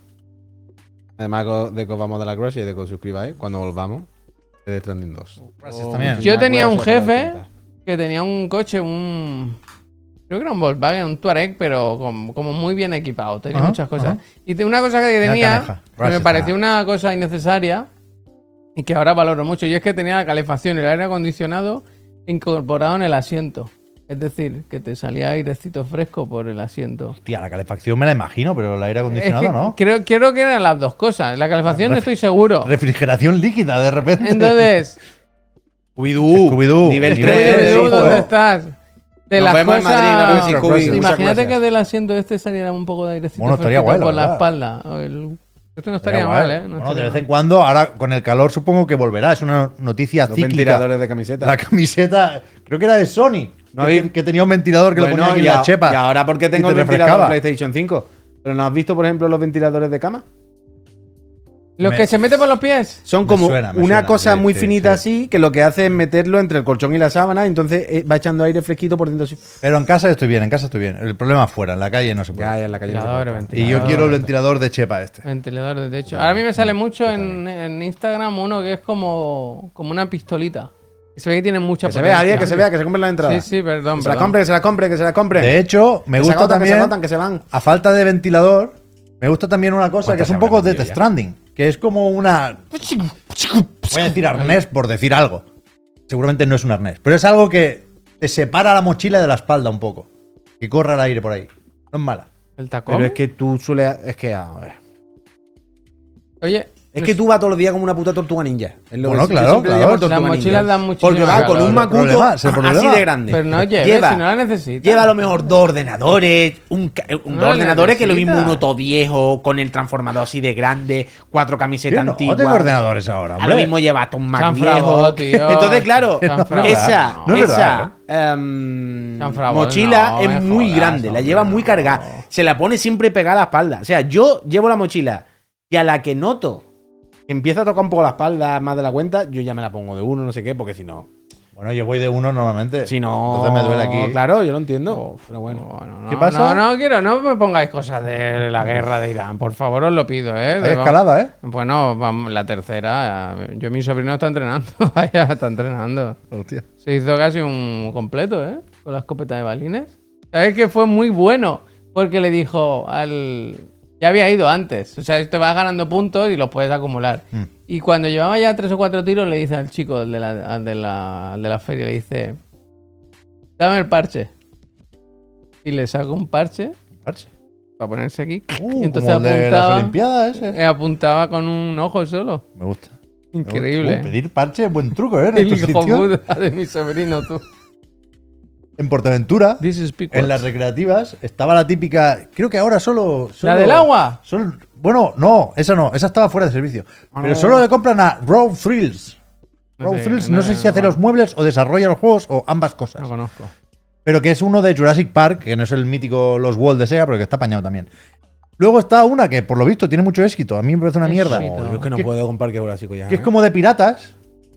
además de que os vamos a dar la gracia y de que os suscribáis cuando volvamos, es de Trending 2. Gracias también. Yo tenía un Gracias por la jefe cuenta. que tenía un coche, creo que era un Volkswagen, un Touareg, pero como muy bien equipado, tenía Ajá, muchas cosas. ajá. Y una cosa que Una tenía, caneja. que me Gracias, pareció una cosa innecesaria y que ahora valoro mucho, y es que tenía la calefacción y el aire acondicionado incorporado en el asiento. Es decir, que te salía airecito fresco por el asiento. Tía, la calefacción me la imagino, pero el aire Es acondicionado que no. creo que eran las dos cosas. La calefacción no estoy seguro. Refrigeración líquida, de repente. Entonces, Scooby-Doo. Nivel Nivel 3, tres, ¿tú hijo. ¿dónde estás? De Nos las vemos en cosas... Madrid, nos vemos en Scooby. Muchas Imagínate gracias. que del asiento este saliera un poco de airecito Bueno, estaría fresquito guay, la por la verdad. espalda. Esto no estaría Estaría mal, guay. ¿eh? No Bueno, estaría de vez mal. en cuando, ahora con el calor supongo que volverá. Es una noticia Los cíclica. ventiladores de camiseta. La camiseta, creo que era de Sony. No que, habéis- que tenía un ventilador que lo ponía aquí en la chepa. Y ahora porque tengo y el te ventilador refrescaba. de PlayStation 5. ¿Pero no has visto, por ejemplo, los ventiladores de cama? ¿Los que se meten por los pies? Son Me como suena, me una suena, cosa sí, muy sí, finita sí. así, que lo que hace es meterlo entre el colchón y la sábana, y entonces va echando aire fresquito por dentro así. Pero en casa estoy bien, en casa estoy bien. El problema es fuera, en la calle no se puede. Ya en la calle. no se Ventilador, puede. ventilador. Y yo quiero el ventilador de chepa este. Ventilador de techo. Ahora a mí me sale mucho en Instagram uno que es como una pistolita. Y se ve que tiene mucha Que se vea, potencia. que se vea, que se compren la entrada. Sí, perdón. Que se la perdón. compre, que se la compre, que se la compre. De hecho, me Que se gusta agotan, también, que se agotan, que se van. a falta de ventilador, me gusta también una cosa que es un ¿Cuántas poco habrán Death ya? Stranding, que es como una... Voy a decir arnés por decir algo. Seguramente no es un arnés, pero es algo que te separa la mochila de la espalda un poco. Que corra el aire por ahí. No es mala. ¿El tacón? Pero es que tú sueles. Es que, a ver. Oye, Es que tú vas todos los días como una puta tortuga ninja. Es lo Bueno, que yo claro, siempre claro. llamo las tortuga mochilas ninja. dan muchísimo Porque va con calor. un macuto problema, es el así problema. de grande. Pero no lleves, lleva, si no la necesitas. lleva a lo mejor dos ordenadores, No dos la ordenadores que lo mismo necesitas. uno todo viejo, con el transformador así de grande, cuatro camisetas Tío, no antiguas. tengo ordenadores ahora, A lo hombre. mismo lleva hasta un Mac Chanfrabó, viejo. tío. Entonces, claro, Chanfrabó. esa, No es verdad, Chanfrabó, mochila no es me muy jodas, grande, la hombre, lleva muy no. cargada. Se la pone siempre pegada a la espalda. O sea, yo llevo la mochila y a la que noto que empieza a tocar un poco la espalda más de la cuenta, yo ya me la pongo de uno, no sé qué, porque si no. Bueno, yo voy de uno normalmente. Si no. Entonces me duele aquí. Claro, yo lo entiendo. Pero bueno. Bueno, ¿Qué pasa? No quiero, no me pongáis cosas de la guerra de Irán, por favor, os lo pido, ¿eh? Hay escalada, ¿eh? Bueno, vamos, la tercera. Yo, mi sobrino está entrenando. Vaya, está entrenando. Hostia. Se hizo casi un completo, ¿eh? Con la escopeta de balines. ¿Sabes que fue muy bueno? Porque le dijo al... Ya había ido antes. O sea, te vas ganando puntos y los puedes acumular. Y cuando llevaba ya 3 o 4 tiros, le dice al chico al de la feria, le dice... Dame el parche. Y le saco un parche Parche. para ponerse aquí. y entonces como el de las apuntaba, Olimpiadas ese. apuntaba con un ojo solo. Me gusta. Increíble. Pedir parche es buen truco, ¿eh? En El estos hijo sitios. puta de mi sobrino, tú. En Portaventura, This is big en las recreativas, estaba la típica. Creo que ahora solo. ¿La del agua? Bueno, no, esa no. Esa estaba fuera de servicio. Pero solo le compran a Road Thrills. Raw Thrills, no sé si hace los muebles o desarrolla los juegos o ambas cosas. No conozco. Pero que es uno de Jurassic Park, que no es el mítico Los World de Sega, pero que está apañado también. Luego está una que, por lo visto, tiene mucho éxito. A mí me parece una mierda. Yo es que no puedo comprar que Jurásico ya. Que es como de piratas.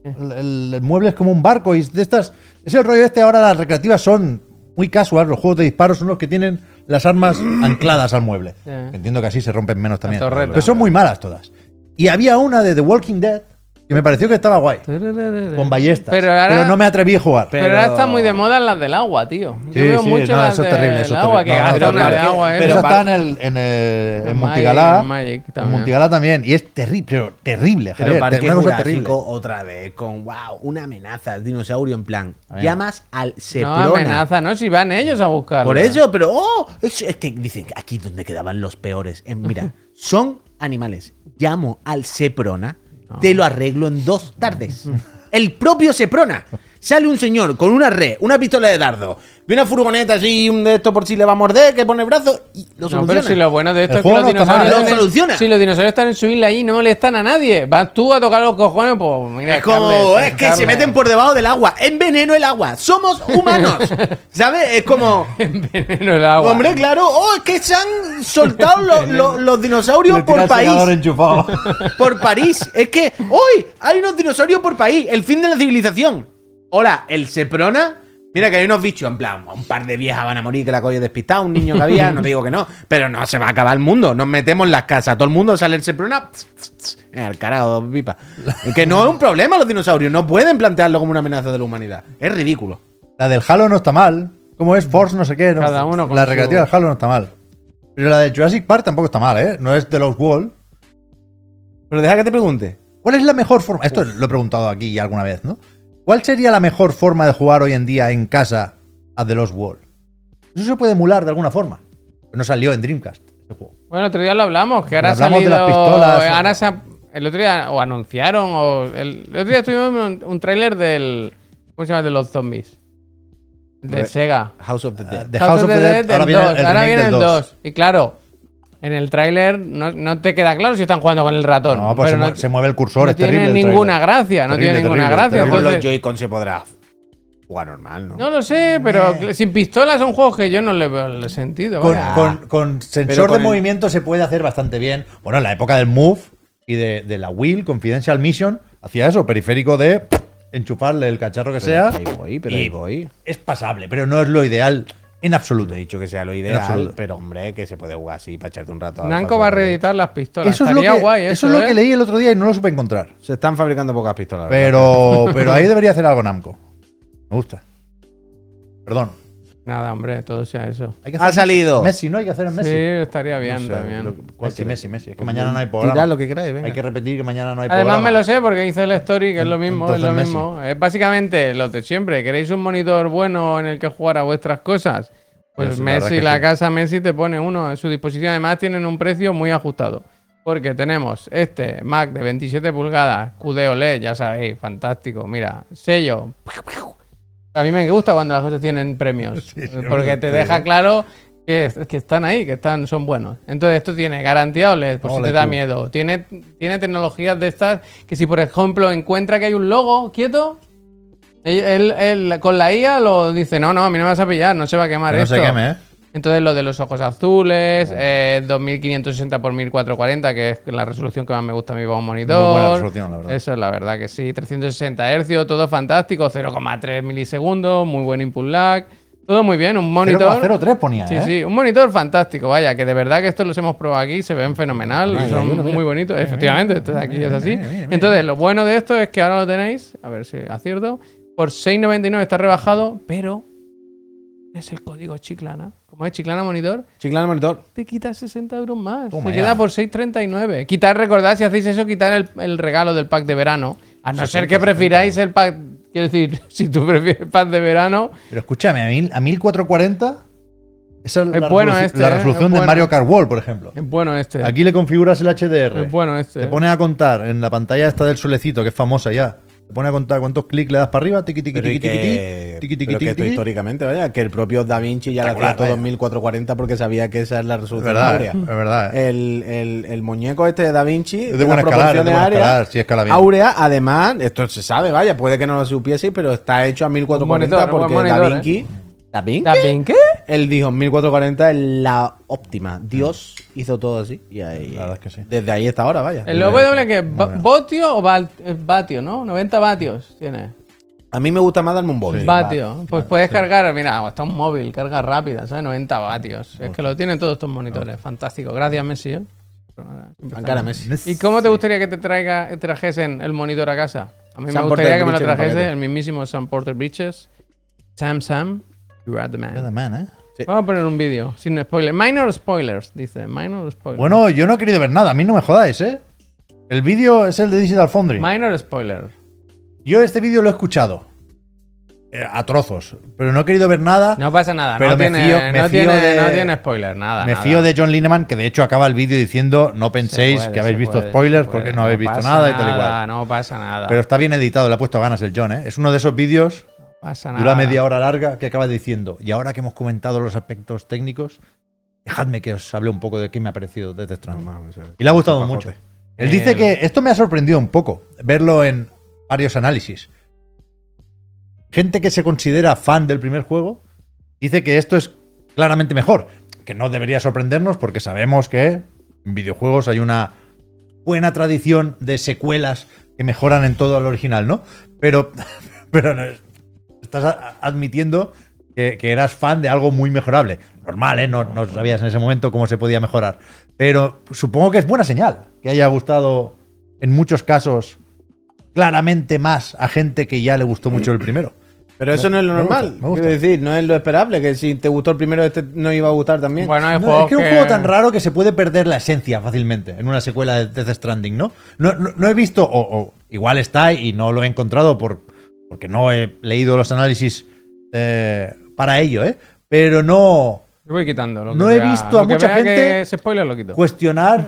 El mueble es como un barco y de estas. Es el rollo este. Ahora las recreativas son muy casual. Los juegos de disparos son los que tienen las armas ancladas al mueble. Entiendo que así se rompen menos también. Pero son muy malas todas. Y había una de The Walking Dead que me pareció que estaba guay. Con ballestas. Pero no me atreví a jugar. Pero ahora está muy de moda las del agua, tío. Yo veo mucho las eso es terrible. del agua, que gastan una de agua. Pero está en Montigalá. En Montigalá también. Y es terrible, pero terrible. Pero Parque una cosa Jurásico terrible. otra vez con, wow, una amenaza, el dinosaurio en plan. Llamas al No Seprona. amenaza, ¿no? Si van ellos a buscarlo. Por eso, pero es que dicen que aquí donde quedaban los peores. Mira, son animales. Llamo al Seprona, te lo arreglo en 2 tardes. El propio Seprona. Sale un señor con una red, una pistola de dardo, y una furgoneta así, un de esto por si le va a morder, que pone el brazo y lo soluciona. No, pero si lo bueno de esto El es que juego los no está mal, dinosaurios. lo soluciona. Si los dinosaurios están en su isla ahí y no molestan a nadie. Vas tú a tocar los cojones, pues mira. Es como, Carles, es que Carles. se meten por debajo del agua. Enveneno el agua. Somos humanos. ¿Sabes? Es como. Enveneno el agua. Hombre, claro. Es que se han soltado los dinosaurios Le tira por el país. secador enchufado. Por París. Es que hoy hay unos dinosaurios por país. El fin de la civilización. Hola, el Seprona. Mira que hay unos bichos, en plan, un par de viejas van a morir que la coño despistado, un niño que había, no te digo que no, pero no se va a acabar el mundo, nos metemos en las casas, todo el mundo sale el Seprona, al carajo, pipa. Es que no es un problema los dinosaurios, no pueden plantearlo como una amenaza de la humanidad, es ridículo. La del Halo no está mal. ¿Cómo es? Force no sé qué. No. Cada uno con la su- recreativa del Halo no está mal. Pero la de Jurassic Park tampoco está mal, ¿eh? No es de los World. Pero deja que te pregunte. ¿Cuál es la mejor forma? Esto lo he preguntado aquí ya alguna vez, ¿no? ¿Cuál sería la mejor forma de jugar hoy en día en casa a The Lost World? Eso se puede emular de alguna forma. No salió en Dreamcast ese juego. Bueno, otro día lo hablamos, que ahora ha Hablamos de salido. las pistolas. Ahora el otro día o anunciaron, el otro día estuvimos en un tráiler del. ¿Cómo se llama? De los zombies. De Sega. House of the Dead. The House of the Dead. del Ahora viene 2, el ahora remake viene del el 2. 2. Y claro, en el tráiler no te queda claro si están jugando con el ratón. No, pues pero se mueve el cursor, no es terrible. tiene el ninguna tráiler. gracia, no tiene Terrible, ninguna terrible, gracia. terrible. Con los Entonces, Joy-Con se podrá jugar normal, ¿no? no lo sé, pero sin pistola son juegos que yo no le veo el sentido. Con, vaya. con sensor Pero con de movimiento se puede hacer bastante bien. Bueno, en la época del Move y de la Wheel, Confidential Mission, hacía eso, periférico de enchufarle el cacharro que sea. Ahí voy. Es pasable, pero no es lo ideal en absoluto. No he dicho que sea lo En ideal, absoluto. pero hombre, que se puede jugar así para echarte un rato. Namco va a reeditar las pistolas. Eso es, lo Estaría que, guay, eso es lo ¿eh? que leí el otro día y no lo supe encontrar. Se están fabricando pocas pistolas. ¿verdad? Pero ahí debería hacer algo Namco. Me gusta. Perdón. Nada, hombre, todo sea eso. Hay que Ha salido. Messi, ¿no? Hay que hacer en Sí, Messi. estaría bien sé, también. Messi. Es que mañana no hay programa. Tirad lo que queráis, venga. Hay que repetir que mañana no hay Además programa. me lo sé porque hice el story, que es lo mismo, Entonces es lo Messi. mismo. Es básicamente lo de siempre. ¿Queréis un monitor bueno en el que jugar a vuestras cosas? Pues Sí, la verdad Messi, que la sí. casa Messi te pone uno a su disposición. Además tienen un precio muy ajustado. Porque tenemos este Mac de 27 pulgadas, QD OLED, ya sabéis, fantástico. Mira, sello. A mí me gusta cuando las cosas tienen premios. Porque te deja claro que están ahí, son buenos. Entonces esto tiene garantía OLED, por si OLED, te da tú. miedo. Tiene tecnologías de estas que si por ejemplo encuentra que hay un logo quieto, él con la IA lo dice, no, a mí no me vas a pillar, no se va a quemar Que no esto. se queme, ¿eh? Entonces lo de los ojos azules, 2560 x 1440, que es la resolución que más me gusta a mí para un monitor. Muy buena resolución, la verdad. Eso es la verdad que sí. 360 Hz, todo fantástico, 0,3 milisegundos, muy buen input lag, todo muy bien, un monitor. 0,03 ponía, Sí, ¿eh? sí, un monitor fantástico, vaya, que de verdad que estos los hemos probado aquí, se ven fenomenal, son muy bonitos, efectivamente, esto de aquí es así. Entonces, lo bueno de esto es que ahora lo tenéis, a ver si acierto, por 6,99 está rebajado, pero es el código Chiclana. Como es Chiclana Monitor, Chiclana monitor. te quita 60 euros más. Toma Se ya. queda por 6,39. Quitar, recordad, si hacéis eso, quitar el regalo del pack de verano. A no ser que prefiráis el pack. Quiero decir, si tú prefieres el pack de verano, Pero escúchame, a 1440 esa es la, bueno resolución- este, la ¿eh? resolución Es de bueno. Mario Kart World, por ejemplo. es bueno este. Aquí le configuras el HDR. Es bueno este. Te pone a contar en la pantalla esta del solecito, que es famosa ya. Te pone a contar cuántos clics le das para arriba, tiqui, tiqui, Pero tiqui, tiqui, que, tiqui, tiqui, pero que esto tiqui. históricamente, vaya, que el propio Da Vinci ya le hacía todo en 1440 porque sabía que esa es la Es resolución verdad, áurea. es verdad. El muñeco este de Da Vinci, Es de buena escalar, es de buena escalar, sí escala bien. áurea, además, esto se sabe, vaya, puede que no lo supiese, pero está hecho a 1440 monitor, porque buen Da monitor, Vinci... ¿Da Vinci? ¿Da Vinci? Él dijo 1440 es la óptima. Dios hizo todo así. Y ahí, La verdad es que sí. desde ahí hasta ahora, vaya. ¿El W que vatio o vatio, no? 90 vatios tiene. A mí me gusta más darme un boli. Vatio. Pues puedes cargar, mira, hasta un móvil, carga rápida, ¿sabes? 90 vatios. Es que lo tienen todos estos monitores. Fantástico. Gracias, Messi. Ankara Messi. ¿Y cómo te gustaría que te trajesen el monitor a casa? A mí me Sam gustaría Porter que me lo Bridges en trajese paquete. el mismísimo Sam Porter Bridges. Sam, you are the man. You're the man, ¿eh? Sí. Vamos a poner un vídeo, sin spoilers. Minor spoilers, dice. Minor spoilers. Bueno, yo no he querido ver nada, a mí no me jodáis, ¿eh? El vídeo es el de Digital Foundry. Minor spoiler. Yo este vídeo lo he escuchado a trozos, pero no he querido ver nada. No pasa nada, Pero no me tiene, fío- me no, fío tiene, de- no tiene spoiler, nada. Me nada. fío de John Lineman, que de hecho acaba el vídeo diciendo no penséis Se puede, que habéis se visto puede, spoilers se puede. porque no habéis visto pasa nada y tal y nada, cual. No pasa nada. Pero está bien editado, le ha puesto ganas el John, ¿eh? Es uno de esos vídeos, pasa dura nada. media hora larga, que acaba diciendo, y ahora que hemos comentado los aspectos técnicos, dejadme que os hable un poco de qué me ha parecido Death Stranding. Y le ha gustado mucho. Él dice que esto me ha sorprendido un poco, verlo en varios análisis. Gente que se considera fan del primer juego dice que esto es claramente mejor, que no debería sorprendernos porque sabemos que en videojuegos hay una buena tradición de secuelas que mejoran en todo al original, ¿no? Pero no, estás admitiendo que eras fan de algo muy mejorable. Normal, ¿eh? No sabías en ese momento cómo se podía mejorar. Pero supongo que es buena señal que haya gustado en muchos casos claramente más a gente que ya le gustó mucho el primero. Pero eso no es lo me gusta, normal. me gusta. Quiero decir, no es lo esperable, que si te gustó el primero, este no iba a gustar también. Bueno, hay No, juegos es que es un juego tan raro que se puede perder la esencia fácilmente en una secuela de Death Stranding, ¿no? No he visto, o igual está y no lo he encontrado porque no he leído los análisis para ello, ¿eh? Pero no Yo voy quitando. Lo que No he vea- visto a lo que mucha vea gente que ese spoiler lo quito. cuestionar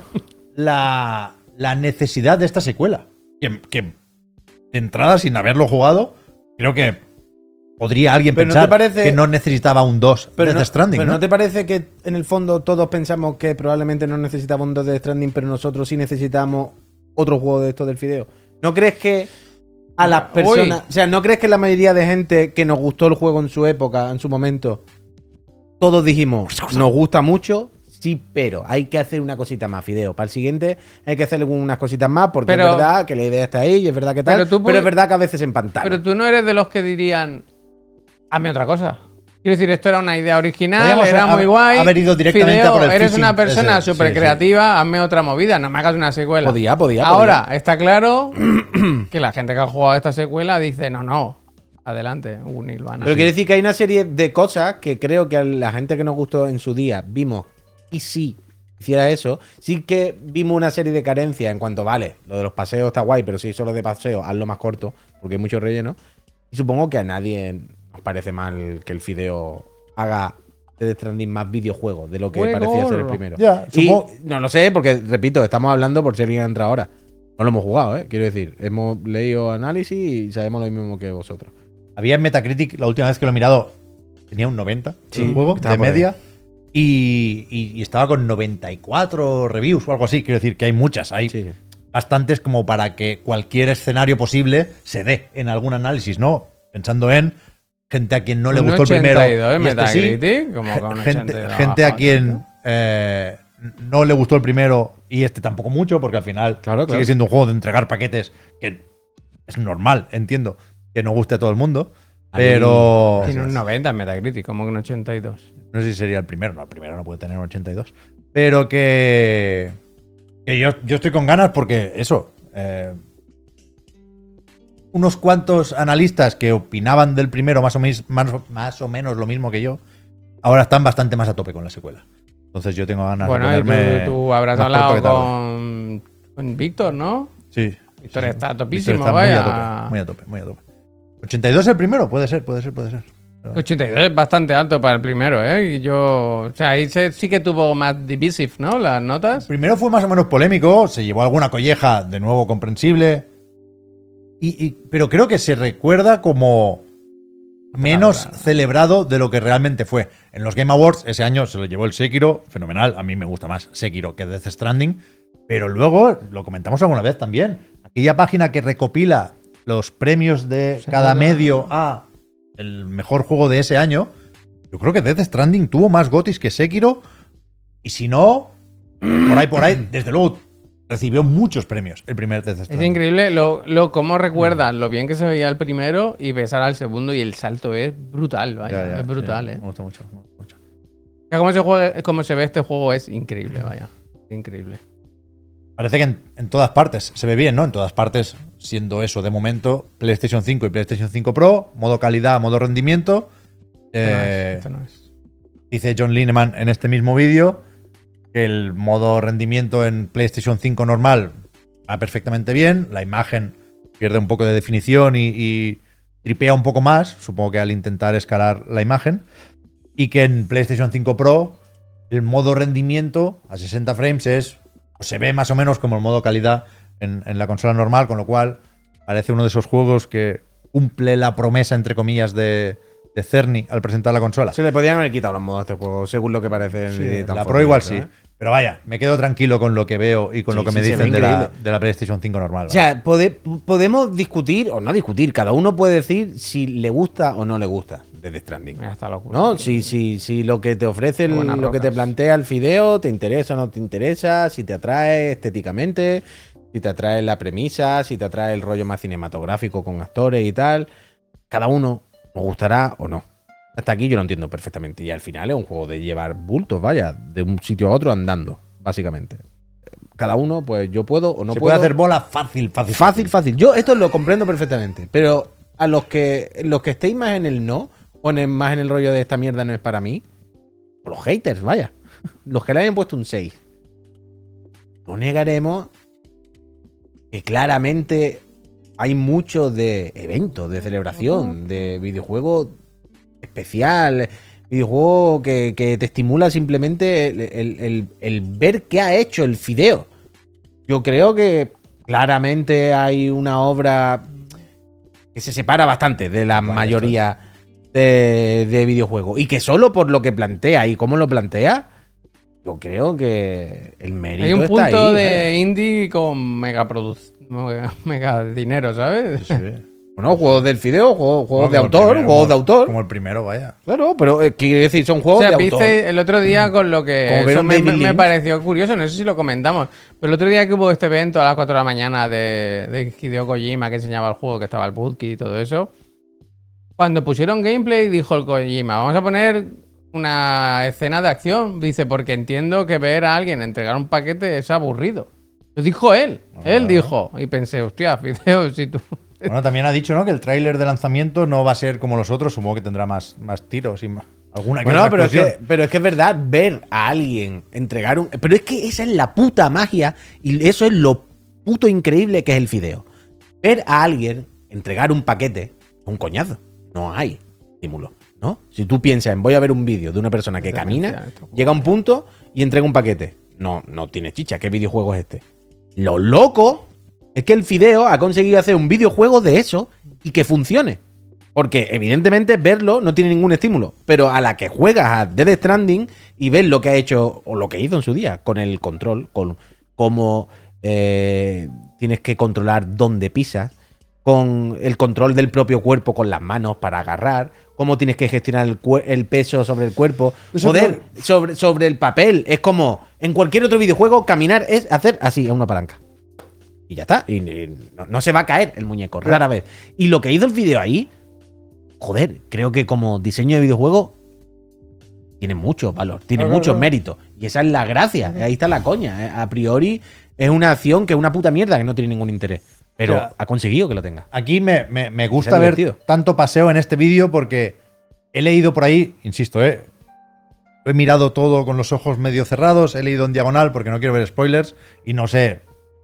la necesidad de esta secuela. Que de entrada, sin haberlo jugado, creo que podría alguien Pero ¿no pensar te parece- que no necesitaba un 2 de Pero Death Stranding, pero ¿no? ¿no te parece que en el fondo todos pensamos que probablemente no necesitamos un 2 de Stranding, pero nosotros sí necesitamos otro juego de estos del Fideo? ¿No crees que a las personas... O sea, ¿no crees que la mayoría de gente que nos gustó el juego en su época, en su momento, todos dijimos, nos gusta mucho, sí, pero hay que hacer una cosita más, Fideo? Para el siguiente hay que hacer unas cositas más, porque Pero- es verdad que la idea está ahí y es verdad que tal, Pero tú pero es puedes- verdad que a veces en pantalla. Pero tú no eres de los que dirían, hazme otra cosa. Quiero decir, esto era una idea original, Podríamos era muy guay. haber ido directamente Fideo, a por el eres phishing una persona ese, súper sí, sí. creativa, hazme otra movida, no me hagas una secuela. Podía. Ahora, está claro que la gente que ha jugado esta secuela dice, no, adelante, Nirvana. Pero quiere decir que hay una serie de cosas que creo que a la gente que nos gustó en su día vimos y si hiciera eso, sí que vimos una serie de carencias en cuanto, vale, lo de los paseos está guay, pero si solo de paseo, hazlo más corto, porque hay mucho relleno. Y supongo que a nadie nos parece mal que el Fideo haga Death Stranding más videojuego de lo que Juego. parecía ser el primero. Ya, Y supongo- no lo sé, porque repito, estamos hablando por si alguien entra ahora. No lo hemos jugado, quiero decir, hemos leído análisis y sabemos lo mismo que vosotros. Había en Metacritic, la última vez que lo he mirado, tenía un 90 Sí, el juego, estaba de por ahí. media. Y estaba con 94 reviews o algo así. Quiero decir que hay muchas. Hay Sí. bastantes como para que cualquier escenario posible se dé en algún análisis, ¿no? Pensando en gente a quien no le Un gustó el primero. 82 en y este sí. Metacritic, como con un gente, 82. gente a quien no le gustó el primero y este tampoco mucho, porque al final Claro. sigue siendo un juego de entregar paquetes que es normal, entiendo, que no guste a todo el mundo. Pero Tiene un 90 en Metacritic, como que un 82. no sé si sería el primero. No, el primero no puede tener un 82. Pero que yo estoy con ganas porque eso. Unos cuantos analistas que opinaban del primero más o menos lo mismo que yo, ahora están bastante más a tope con la secuela. Entonces yo tengo ganas Bueno, de y ponerme tú habrás más hablado pronto que tarde. con Víctor, ¿no? Sí. Víctor está Víctor topísimo, está vaya. muy a tope. 82 el primero, puede ser. 82 es bastante alto para el primero, ¿eh? Y yo. O sea, ahí sí que tuvo más divisive, ¿no? Las notas. Primero fue más o menos polémico, se llevó alguna colleja, de nuevo comprensible. Pero creo que se recuerda como menos celebrado de lo que realmente fue. En los Game Awards ese año se lo llevó el Sekiro, fenomenal. A mí me gusta más Sekiro que Death Stranding. Pero luego, lo comentamos alguna vez también, aquella página que recopila los premios de cada medio a el mejor juego de ese año, yo creo que Death Stranding tuvo más GOTYs que Sekiro. Y si no, por ahí, desde luego recibió muchos premios el primer Death Stranding. Es increíble cómo recuerdas lo bien que se veía el primero y besar al segundo, y el salto es brutal, vaya. Es brutal, Me gusta mucho. O sea, cómo se ve este juego es increíble, vaya. Increíble. Parece que en todas partes se ve bien, ¿no? En todas partes, siendo eso de momento, PlayStation 5 y PlayStation 5 Pro, modo calidad, modo rendimiento. Esto no es. Dice John Lineman en este mismo vídeo que el modo rendimiento en PlayStation 5 normal va perfectamente bien, la imagen pierde un poco de definición y tripea un poco más, supongo que al intentar escalar la imagen, y que en PlayStation 5 Pro el modo rendimiento a 60 frames se ve más o menos como el modo calidad en la consola normal, con lo cual parece uno de esos juegos que cumple la promesa, entre comillas, de Cerny al presentar la consola. Se le podían haber quitado los modos a este juego, según lo que parece en el La Pro igual sí. Pero vaya, me quedo tranquilo con lo que veo y con lo que me dicen de la PlayStation 5 normal. O sea, podemos discutir o no discutir. Cada uno puede decir si le gusta o no le gusta Death Stranding. Está locura. ¿No? Si lo que te ofrece, lo que te plantea el fideo, te interesa o no te interesa, si te atrae estéticamente, si te atrae la premisa, si te atrae el rollo más cinematográfico con actores y tal. Cada uno nos gustará o no. Hasta aquí yo lo entiendo perfectamente. Y al final es un juego de llevar bultos, vaya, de un sitio a otro andando, básicamente. Cada uno, pues yo puedo o no se puedo. Puede hacer bola fácil. Fácil. Yo esto lo comprendo perfectamente. Pero a los que estéis más en el no, o más en el rollo de esta mierda no es para mí, los haters, vaya. Los que le hayan puesto un 6. No negaremos que claramente hay mucho de eventos, de celebración, de videojuegos especial, videojuego que te estimula simplemente el ver qué ha hecho el fideo. Yo creo que claramente hay una obra que se separa bastante de la mayoría de videojuegos, y que solo por lo que plantea y cómo lo plantea, yo creo que el mérito hay un está punto ahí, de indie con mega dinero, ¿sabes? Sí. Bueno, juegos del fideo, juegos de autor, Como el primero, vaya. Claro, pero quiero decir, son juegos de autor. El otro día con lo que eso me pareció curioso, no sé si lo comentamos, pero el otro día que hubo este evento a las 4 de la mañana de Hideo Kojima, que enseñaba el juego, que estaba el Budki y todo eso, cuando pusieron gameplay dijo el Kojima, vamos a poner una escena de acción, dice, porque entiendo que ver a alguien entregar un paquete es aburrido. Lo dijo él dijo, y pensé, hostia, Fideo, si tú... Bueno, también ha dicho, ¿no?, que el tráiler de lanzamiento no va a ser como los otros, supongo que tendrá más tiros y alguna que bueno, otra pero es que es verdad, ver a alguien entregar un... Pero es que esa es la puta magia y eso es lo puto increíble que es el fideo. Ver a alguien entregar un paquete es un coñazo. No hay estímulo, ¿no? Si tú piensas en voy a ver un vídeo de una persona que camina, llega a un punto y entrega un paquete. No tiene chicha. ¿Qué videojuego es este? Lo loco es que el fideo ha conseguido hacer un videojuego de eso y que funcione. Porque evidentemente verlo no tiene ningún estímulo. Pero a la que juegas a Death Stranding y ves lo que ha hecho o lo que hizo en su día con el control, con cómo tienes que controlar dónde pisas, con el control del propio cuerpo con las manos para agarrar, cómo tienes que gestionar el peso sobre el cuerpo, joder, sobre el papel. Es como en cualquier otro videojuego, caminar es hacer así, a una palanca. Y ya está. Y no se va a caer el muñeco, rara vez. Y lo que hizo el vídeo ahí, joder, creo que como diseño de videojuego tiene mucho valor, tiene mucho mérito. Y esa es la gracia, ahí está la coña. A priori es una acción que es una puta mierda que no tiene ningún interés. Pero ha conseguido que lo tenga. Aquí me gusta ver tanto paseo en este vídeo porque he leído por ahí, insisto, lo he mirado todo con los ojos medio cerrados, he leído en diagonal porque no quiero ver spoilers y no sé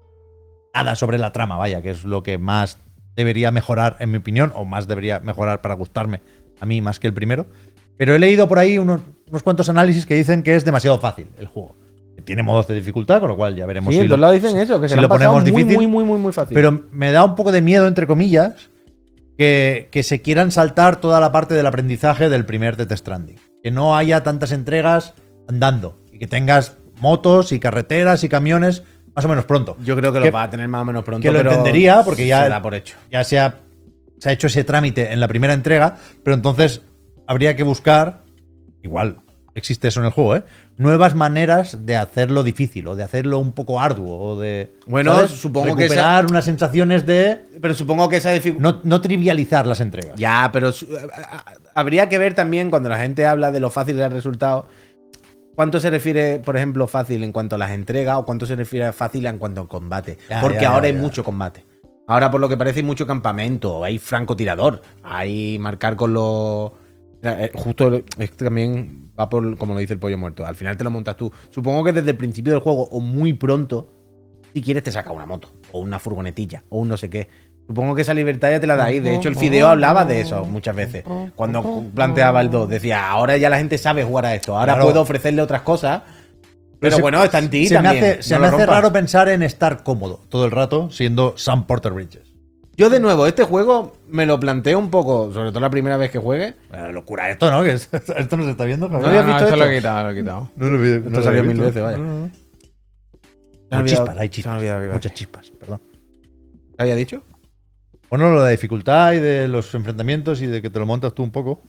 nada sobre la trama, vaya, que es lo que más debería mejorar en mi opinión, o más debería mejorar para gustarme a mí más que el primero. Pero he leído por ahí unos cuantos análisis que dicen que es demasiado fácil el juego. Tiene modos de dificultad, con lo cual ya veremos Sí, si en todos lados dicen eso, que si se lo han pasado ponemos muy, difícil. muy fácil. Pero me da un poco de miedo, entre comillas, que se quieran saltar toda la parte del aprendizaje del primer Death Stranding. Que no haya tantas entregas andando. Y que tengas motos y carreteras y camiones más o menos pronto. Yo creo que Que- lo va a tener más o menos pronto. que lo pero entendería, porque ya- se da por hecho. Ya se ha hecho ese trámite en la primera entrega, pero entonces habría que buscar, igual existe eso en el juego, nuevas maneras de hacerlo difícil o de hacerlo un poco arduo o de Bueno, supongo que recuperar unas sensaciones de Pero supongo que esa dificultad. no trivializar las entregas. Ya, pero habría que ver también cuando la gente habla de lo fácil del resultado. ¿Cuánto se refiere, por ejemplo, fácil en cuanto a las entregas o cuánto se refiere a fácil en cuanto a combate? Ya, Porque ya, ahora ya, hay ya. mucho combate. Ahora, por lo que parece, hay mucho campamento, hay francotirador, hay marcar con los. Justo esto también va por, como lo dice el pollo muerto. Al final te lo montas tú. Supongo que desde el principio del juego o muy pronto, si quieres, te saca una moto o una furgonetilla o un no sé qué. Supongo que esa libertad ya te la dais. De hecho, el Fideo hablaba de eso muchas veces. Cuando planteaba el 2, decía, ahora ya la gente sabe jugar a esto. Ahora Claro. puedo ofrecerle otras cosas. Pero se- bueno, está en ti se también. Me hace, no lo hace rompas. raro pensar en estar cómodo todo el rato siendo Sam Porter Bridges. Yo, de nuevo, este juego me lo planteo un poco, sobre todo la primera vez que juegue. Locura esto, ¿no? Que esto no se está viendo. Javier. ¿No habías visto eso esto? lo he quitado, lo he quitado. No lo vi- no Esto lo salió había mil visto. veces, vaya. Hay olvidado- chispas, hay se me chispas. olvidaba que iba a Muchas chispas, perdón. ¿Te había dicho? Bueno, lo de la dificultad y de los enfrentamientos y de que te lo montas tú un poco.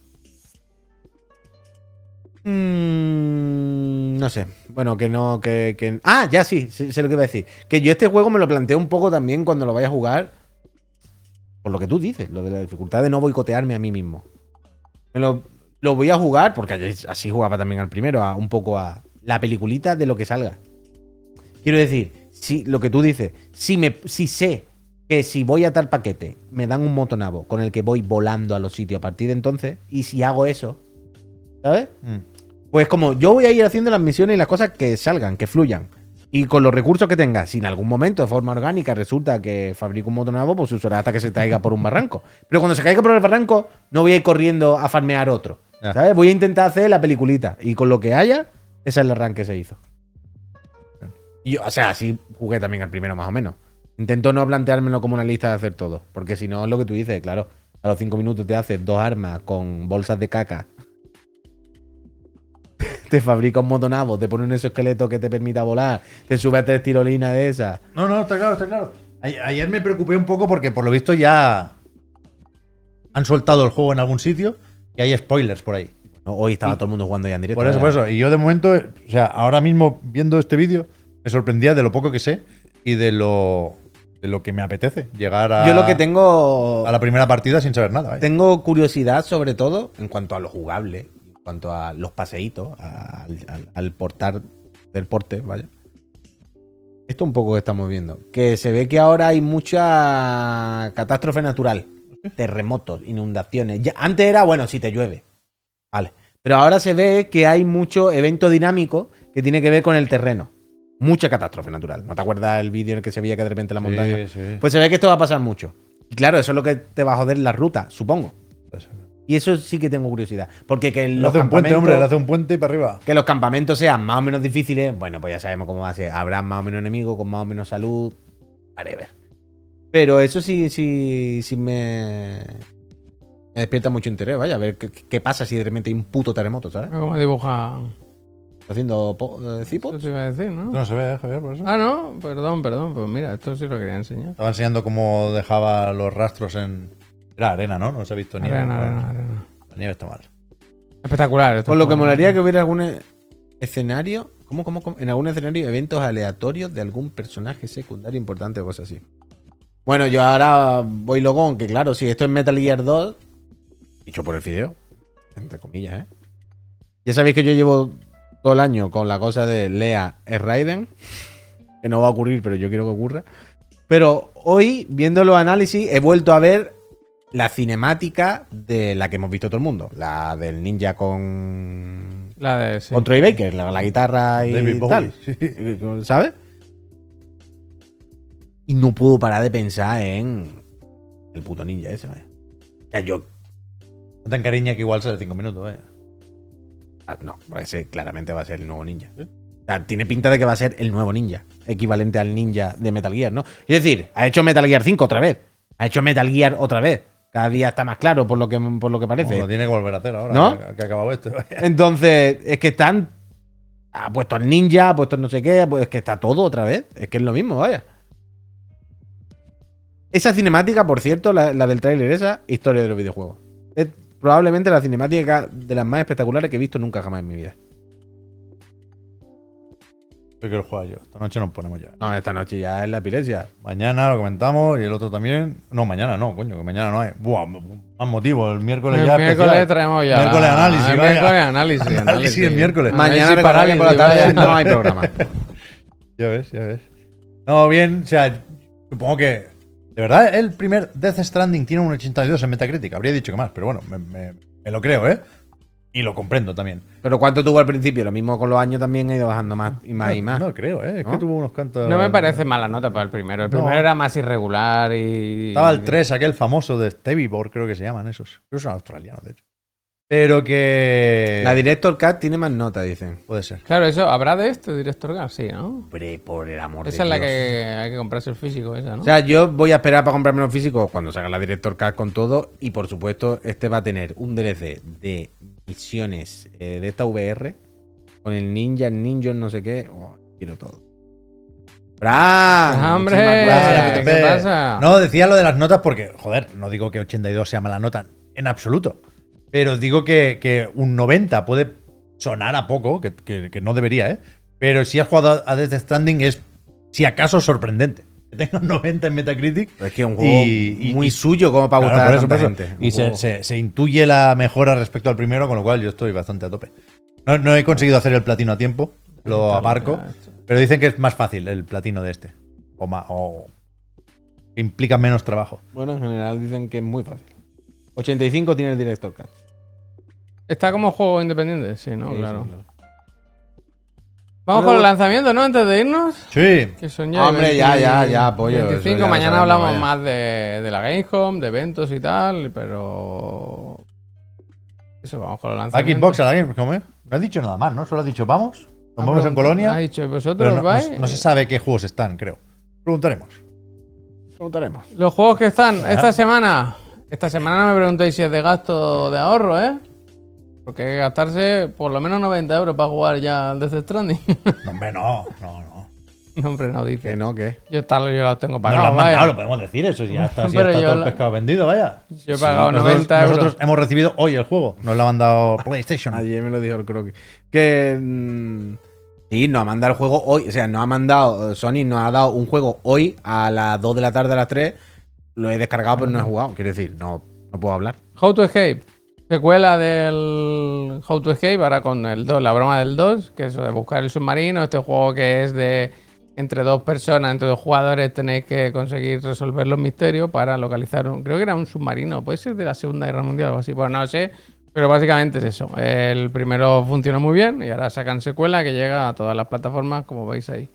No sé. Bueno, que no, que. Ah, ya sí, sé lo que iba a decir. Que yo este juego me lo planteo un poco también cuando lo vaya a jugar. Por lo que tú dices, lo de la dificultad de no boicotearme a mí mismo. Lo voy a jugar, porque así jugaba también al primero, un poco a la peliculita de lo que salga. Quiero decir, si lo que tú dices, si sé que si voy a tal paquete me dan un motonavo con el que voy volando a los sitios a partir de entonces, y si hago eso, ¿sabes? Pues como yo voy a ir haciendo las misiones y las cosas que salgan, que fluyan. Y con los recursos que tenga, si en algún momento de forma orgánica resulta que fabrico un motonavo, pues se usará hasta que se caiga por un barranco. Pero cuando se caiga por el barranco, no voy a ir corriendo a farmear otro. Ya. ¿Sabes? Voy a intentar hacer la peliculita. Y con lo que haya, ese es el arranque que se hizo. Y yo, o sea, así jugué también al primero más o menos. Intento no planteármelo como una lista de hacer todo. Porque si no, es lo que tú dices, claro. A los 5 minutos te haces 2 armas con bolsas de caca. Te fabrica un motonavo, te pone un exoesqueleto que te permita volar, te sube a 3 tirolinas de esas. No, está claro, está claro. Ayer me preocupé un poco porque por lo visto ya han soltado el juego en algún sitio y hay spoilers por ahí. Hoy estaba todo el mundo jugando ya en directo. Por eso, por eso. Y yo de momento, o sea, ahora mismo viendo este vídeo, me sorprendía de lo poco que sé y de lo que me apetece. Llegar a, Yo lo que tengo. a la primera partida sin saber nada. ¿eh? Tengo curiosidad, sobre todo, en cuanto a lo jugable, en cuanto a los paseitos, al portar del porte, ¿vale? Esto un poco que estamos viendo. Que se ve que ahora hay mucha catástrofe natural. Terremotos, inundaciones. Antes era, bueno, si te llueve. Vale. Pero ahora se ve que hay mucho evento dinámico que tiene que ver con el terreno. Mucha catástrofe natural. ¿No te acuerdas el vídeo en el que se veía que de repente la montaña? Sí. Pues se ve que esto va a pasar mucho. Y claro, eso es lo que te va a joder la ruta, supongo. Y eso sí que tengo curiosidad. Porque que Le los hace un puente, campamentos- hombre, le hace un puente y para arriba. que los campamentos sean más o menos difíciles, bueno, pues ya sabemos cómo va a ser. Habrá más o menos enemigos con más o menos salud. Whatever. Pero eso sí me despierta mucho interés. Vaya, a ver qué pasa si de repente hay un puto terremoto, ¿sabes? ¿Cómo dibuja? ¿Está haciendo Eso cipos? se iba a decir, ¿no? No se ve, Javier, por eso. Ah, no, perdón. Pues mira, esto sí lo quería enseñar. Estaba enseñando cómo dejaba los rastros en. Era arena, ¿no? No se ha visto nieve. Arena. La nieve está mal. Espectacular. esto Por lo que está- molaría que hubiera algún escenario. ¿Cómo? En algún escenario, eventos aleatorios de algún personaje secundario importante o cosas así. Bueno, yo ahora voy logón, que claro, si esto es Metal Gear 2, dicho por el Fideo, entre comillas, ¿eh? Ya sabéis que yo llevo todo el año con la cosa de Lea es Raiden, que no va a ocurrir, pero yo quiero que ocurra. Pero hoy, viendo los análisis, he vuelto a ver la cinemática de la que hemos visto todo el mundo, la del ninja con La de. Sí. con Troy Baker, la guitarra y David Bowie, tal. sí. ¿Sabes? Y no puedo parar de pensar en el puto ninja ese, vaya. O sea, yo. No te encariña que igual sale 5 minutos, ¿eh? No, claramente va a ser el nuevo ninja. O sea, tiene pinta de que va a ser el nuevo ninja, equivalente al ninja de Metal Gear, ¿no? Es decir, ha hecho Metal Gear 5 otra vez. Ha hecho Metal Gear otra vez. Cada día está más claro por lo que parece. Lo tiene que volver a hacer ahora, ¿no? que ha acabado esto. Entonces, es que ha puesto al ninja, ha puesto no sé qué, pues es que está todo otra vez. Es que es lo mismo, vaya. Esa cinemática, por cierto, la del tráiler esa, historia de los videojuegos. Es probablemente la cinemática de las más espectaculares que he visto nunca jamás en mi vida. Yo quiero jugar yo. Esta noche nos ponemos ya. No, esta noche ya es la epilepsia. Mañana lo comentamos y el otro también. No, mañana no, coño, que mañana no hay. Buah, más motivo. El miércoles ya. El miércoles traemos ya. Miércoles análisis. El miércoles análisis. Análisis el miércoles. Mañana recordad que por la tarde no hay programa. Ya ves, ya ves. No, bien, o sea, supongo que. De verdad, el primer Death Stranding tiene un 82 en Metacritic. Habría dicho que más, pero bueno, me lo creo, ¿eh? Y lo comprendo también. Pero ¿cuánto tuvo al principio? Lo mismo con los años también ha ido bajando más y más y más. No creo, ¿eh? Es ¿No? que tuvo unos cantos. No me parece mala nota para el primero. El primero era más irregular y. Estaba el 3, aquel famoso de Stevivor, creo que se llaman esos. Creo que son australianos, de hecho. Pero que. La Director Cut tiene más nota, dicen. Puede ser. Claro, eso, ¿habrá de este Director Cut? Sí, ¿no? Hombre, por el amor de Esa es la Dios. que hay que comprarse el físico, esa, ¿no? O sea, yo voy a esperar para comprarme los físicos cuando salga la Director Cut con todo. Y por supuesto, este va a tener un DLC de misiones de esta VR con el ninja, no sé qué. Oh, quiero todo. ¡Bra! ¡Hombre! Muchísimas gracias. ¿Qué pasa? No, decía lo de las notas porque, joder, no digo que 82 sea mala nota en absoluto. Pero digo que un 90 puede sonar a poco, que no debería, ¿eh? Pero si has jugado a Death Stranding es, si acaso, sorprendente. Que tenga un 90 en Metacritic. Es que es un juego muy suyo como para Claro, gustar por a eso, tanta por eso. gente. Y Un juego- se intuye la mejora respecto al primero, con lo cual yo estoy bastante a tope. No he conseguido hacer el platino a tiempo, lo aparco, pero dicen que es más fácil el platino de este. O que implica menos trabajo. Bueno, en general dicen que es muy fácil. 85 tiene el Director Cut. Está como juego independiente, sí, ¿no? Sí, Claro. sí, claro. Vamos con el lanzamiento, ¿no? Antes de irnos. Sí. Que son ya Hombre, 20, ya, pollo, eso 25, ya lo mañana sabemos, hablamos vaya. más de la Gamescom, de eventos y tal, pero. Eso, vamos con el A lanzamiento. Xbox, a la Gamescom, ¿eh? No has dicho nada más, ¿no? Solo has dicho, vamos, nos vamos en Colonia. Ha dicho, ¿y vosotros Pero no, vais? no se sabe qué juegos están, creo. Preguntaremos. Preguntaremos. Los juegos que están esta semana. Esta semana no me preguntéis si es de gasto o de ahorro, ¿eh? Porque hay que gastarse por lo menos 90 euros para jugar ya al Death Stranding. No, hombre, no. No, hombre, no dice. Que no, ¿qué? Yo los tengo Nos lo pagados, han mandado, vaya. lo podemos decir, eso ya está, si Pero ya está yo todo el la- pescado vendido, vaya. Yo he pagado Nosotros- 90 euros. Nosotros hemos recibido hoy el juego, nos lo ha mandado PlayStation. Ayer me lo dijo el croquis. Que. Sí, nos ha mandado el juego hoy. O sea, nos ha mandado. Sony nos ha dado un juego hoy a las 2 de la tarde, a las 3. Lo he descargado, pero no he jugado. Quiero decir, no puedo hablar. How to Escape. Secuela del How to Escape, ahora con el 2, la broma del 2, que es eso de buscar el submarino. Este juego que es de entre dos personas, entre dos jugadores, tenéis que conseguir resolver los misterios para localizar creo que era un submarino, puede ser de la Segunda Guerra Mundial o algo así, pues no lo sé, pero básicamente es eso. El primero funcionó muy bien y ahora sacan secuela que llega a todas las plataformas, como veis ahí.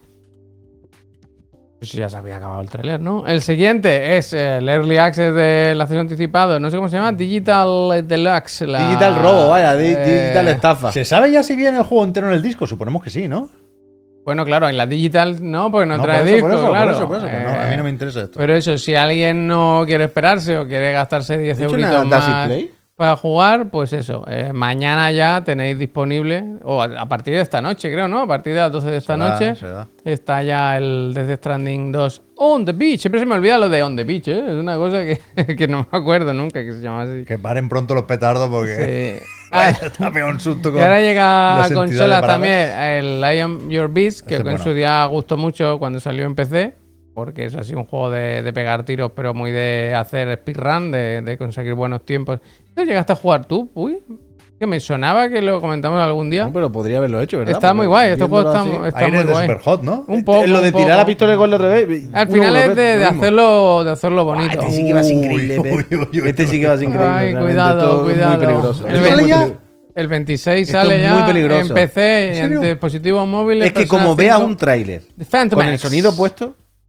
Pues ya se había acabado el trailer, ¿no? El siguiente es el Early Access del acceso anticipado, no sé cómo se llama, Digital Deluxe. Digital robo, vaya, digital estafa. ¿Se sabe ya si viene el juego entero en el disco? Suponemos que sí, ¿no? Bueno, claro, en la Digital no, porque no trae por disco, eso, claro. por eso, que no, a mí no me interesa esto. Pero eso, si alguien no quiere esperarse o quiere gastarse 10 ¿Has hecho euritos una Daisy más Play? para jugar, pues eso. Mañana ya tenéis disponible, o a partir de esta noche, creo, ¿no? A partir de las 12 de esta Se da, noche se da. está ya el Death Stranding 2 On the Beach. Siempre se me olvida lo de On the Beach, ¿eh? Es una cosa que no me acuerdo nunca que se llama así. Que paren pronto los petardos porque Sí. Ah, está pegado un susto y con ahora llega a las entidades consolas paradas. también el I Am Your Beast, que Este es en bueno. su día gustó mucho cuando salió en PC, porque es así un juego de pegar tiros, pero muy de hacer speedrun, de conseguir buenos tiempos. ¿No llegaste a jugar tú? Uy, que me sonaba que lo comentamos algún día. No, pero podría haberlo hecho, ¿verdad? Está muy Porque guay, este juego viéndolo está, así- está Aires muy de guay. Superhot, ¿no? Un poco. Lo de un poco. tirar la pistola con el revés. Al final es de hacerlo bonito. Este sí que va a ser increíble. Uy, uy, uy, uy. Este sí que va a ser increíble. Ay, realmente. cuidado, Esto es cuidado. Muy peligroso. El Esto es muy 20 peligroso. El 26 Esto sale es ya muy peligroso. en PC y en serio? dispositivos móviles. Es que Persona como veas 5. un tráiler The Phantom con el X. sonido puesto,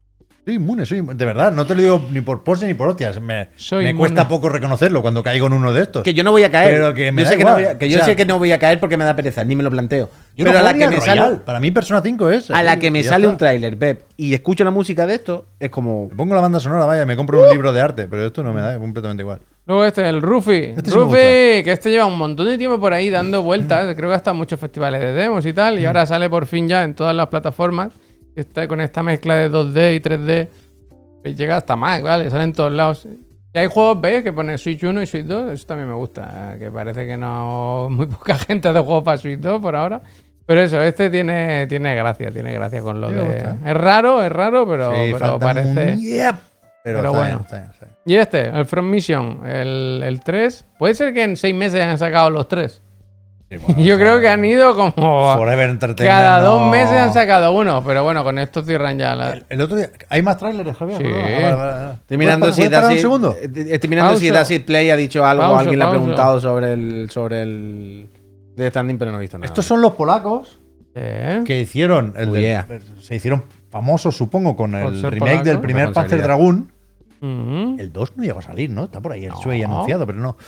De verdad, no te lo digo ni por pose ni por hostias. Me Soy cuesta inmune. poco reconocerlo cuando caigo en uno de estos. Que yo no voy a caer. Pero que me yo da sé que, no igual. voy a, que yo O sea, sé que no voy a caer porque me da pereza, ni me lo planteo. Yo Pero no a la jugaría que me al sale, Royal. Para mí Persona 5 es. a la que me y ya sale está. un tráiler, Pep, y escucho la música de esto, es como. Me pongo la banda sonora, vaya, me compro un libro de arte, pero esto no me da, es completamente igual. Luego el Rufi. Este sí me Rufi, que este lleva un montón de tiempo por ahí dando vueltas. Creo que hasta en muchos festivales de demos y tal. Y ahora sale por fin ya en todas las plataformas. Está con esta mezcla de 2D y 3D. Que llega hasta más, ¿vale? Sale en todos lados. Y hay juegos, ¿ves? Que pone Switch 1 y Switch 2. Eso también me gusta. Que parece que no. Muy poca gente hace juegos para Switch 2 por ahora. Pero eso, este tiene gracia con lo Sí, me de. gusta. Es raro, pero, Sí, pero falta parece. un yep, pero está bueno. bien, está bien, está bien. Y el From Mission, el 3. Puede ser que en 6 meses hayan sacado los 3. Sí, bueno, Yo o creo sea, que han ido como. Forever Entertainment. Cada 2 no. meses han sacado uno. Pero bueno, con esto cierran ya la. El otro día. ¿Hay más trailers, Javier? Sí. Vale. Estoy mirando si ¿Puedes parar un Dacid- segundo? Estoy mirando si Pausa. Dacid Play ha dicho algo, Pausa, alguien le ha pausa. preguntado sobre el Death Stranding, pero no he visto nada. Estos son los polacos ¿Eh? que hicieron. Yeah. Se hicieron famosos, supongo, con Por el ser remake del polacos. primer Panzer Responsabilidad. Dragoon. Ujú. El 2 no llegó a salir, ¿no? Está por ahí el No. Shuei anunciado, pero no.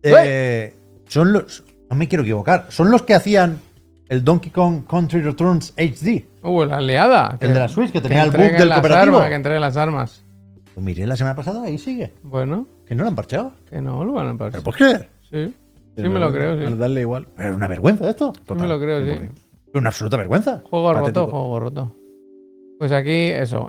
Son los. No me quiero equivocar. Son los que hacían el Donkey Kong Country Returns HD. La aliada. El de la Switch, que tenía el bug entreguen del las cooperativo. armas, que entreguen las armas. Lo miré la semana pasada y sigue. Bueno, Que no lo han parcheado. que no lo van a pasar. ¿Pero por qué? Sí. Sí me lo creo, Al sí. darle igual. Pero es una vergüenza esto. Sí me lo creo, sí. Una absoluta vergüenza. Juego roto, Patético. juego roto. Pues aquí, eso.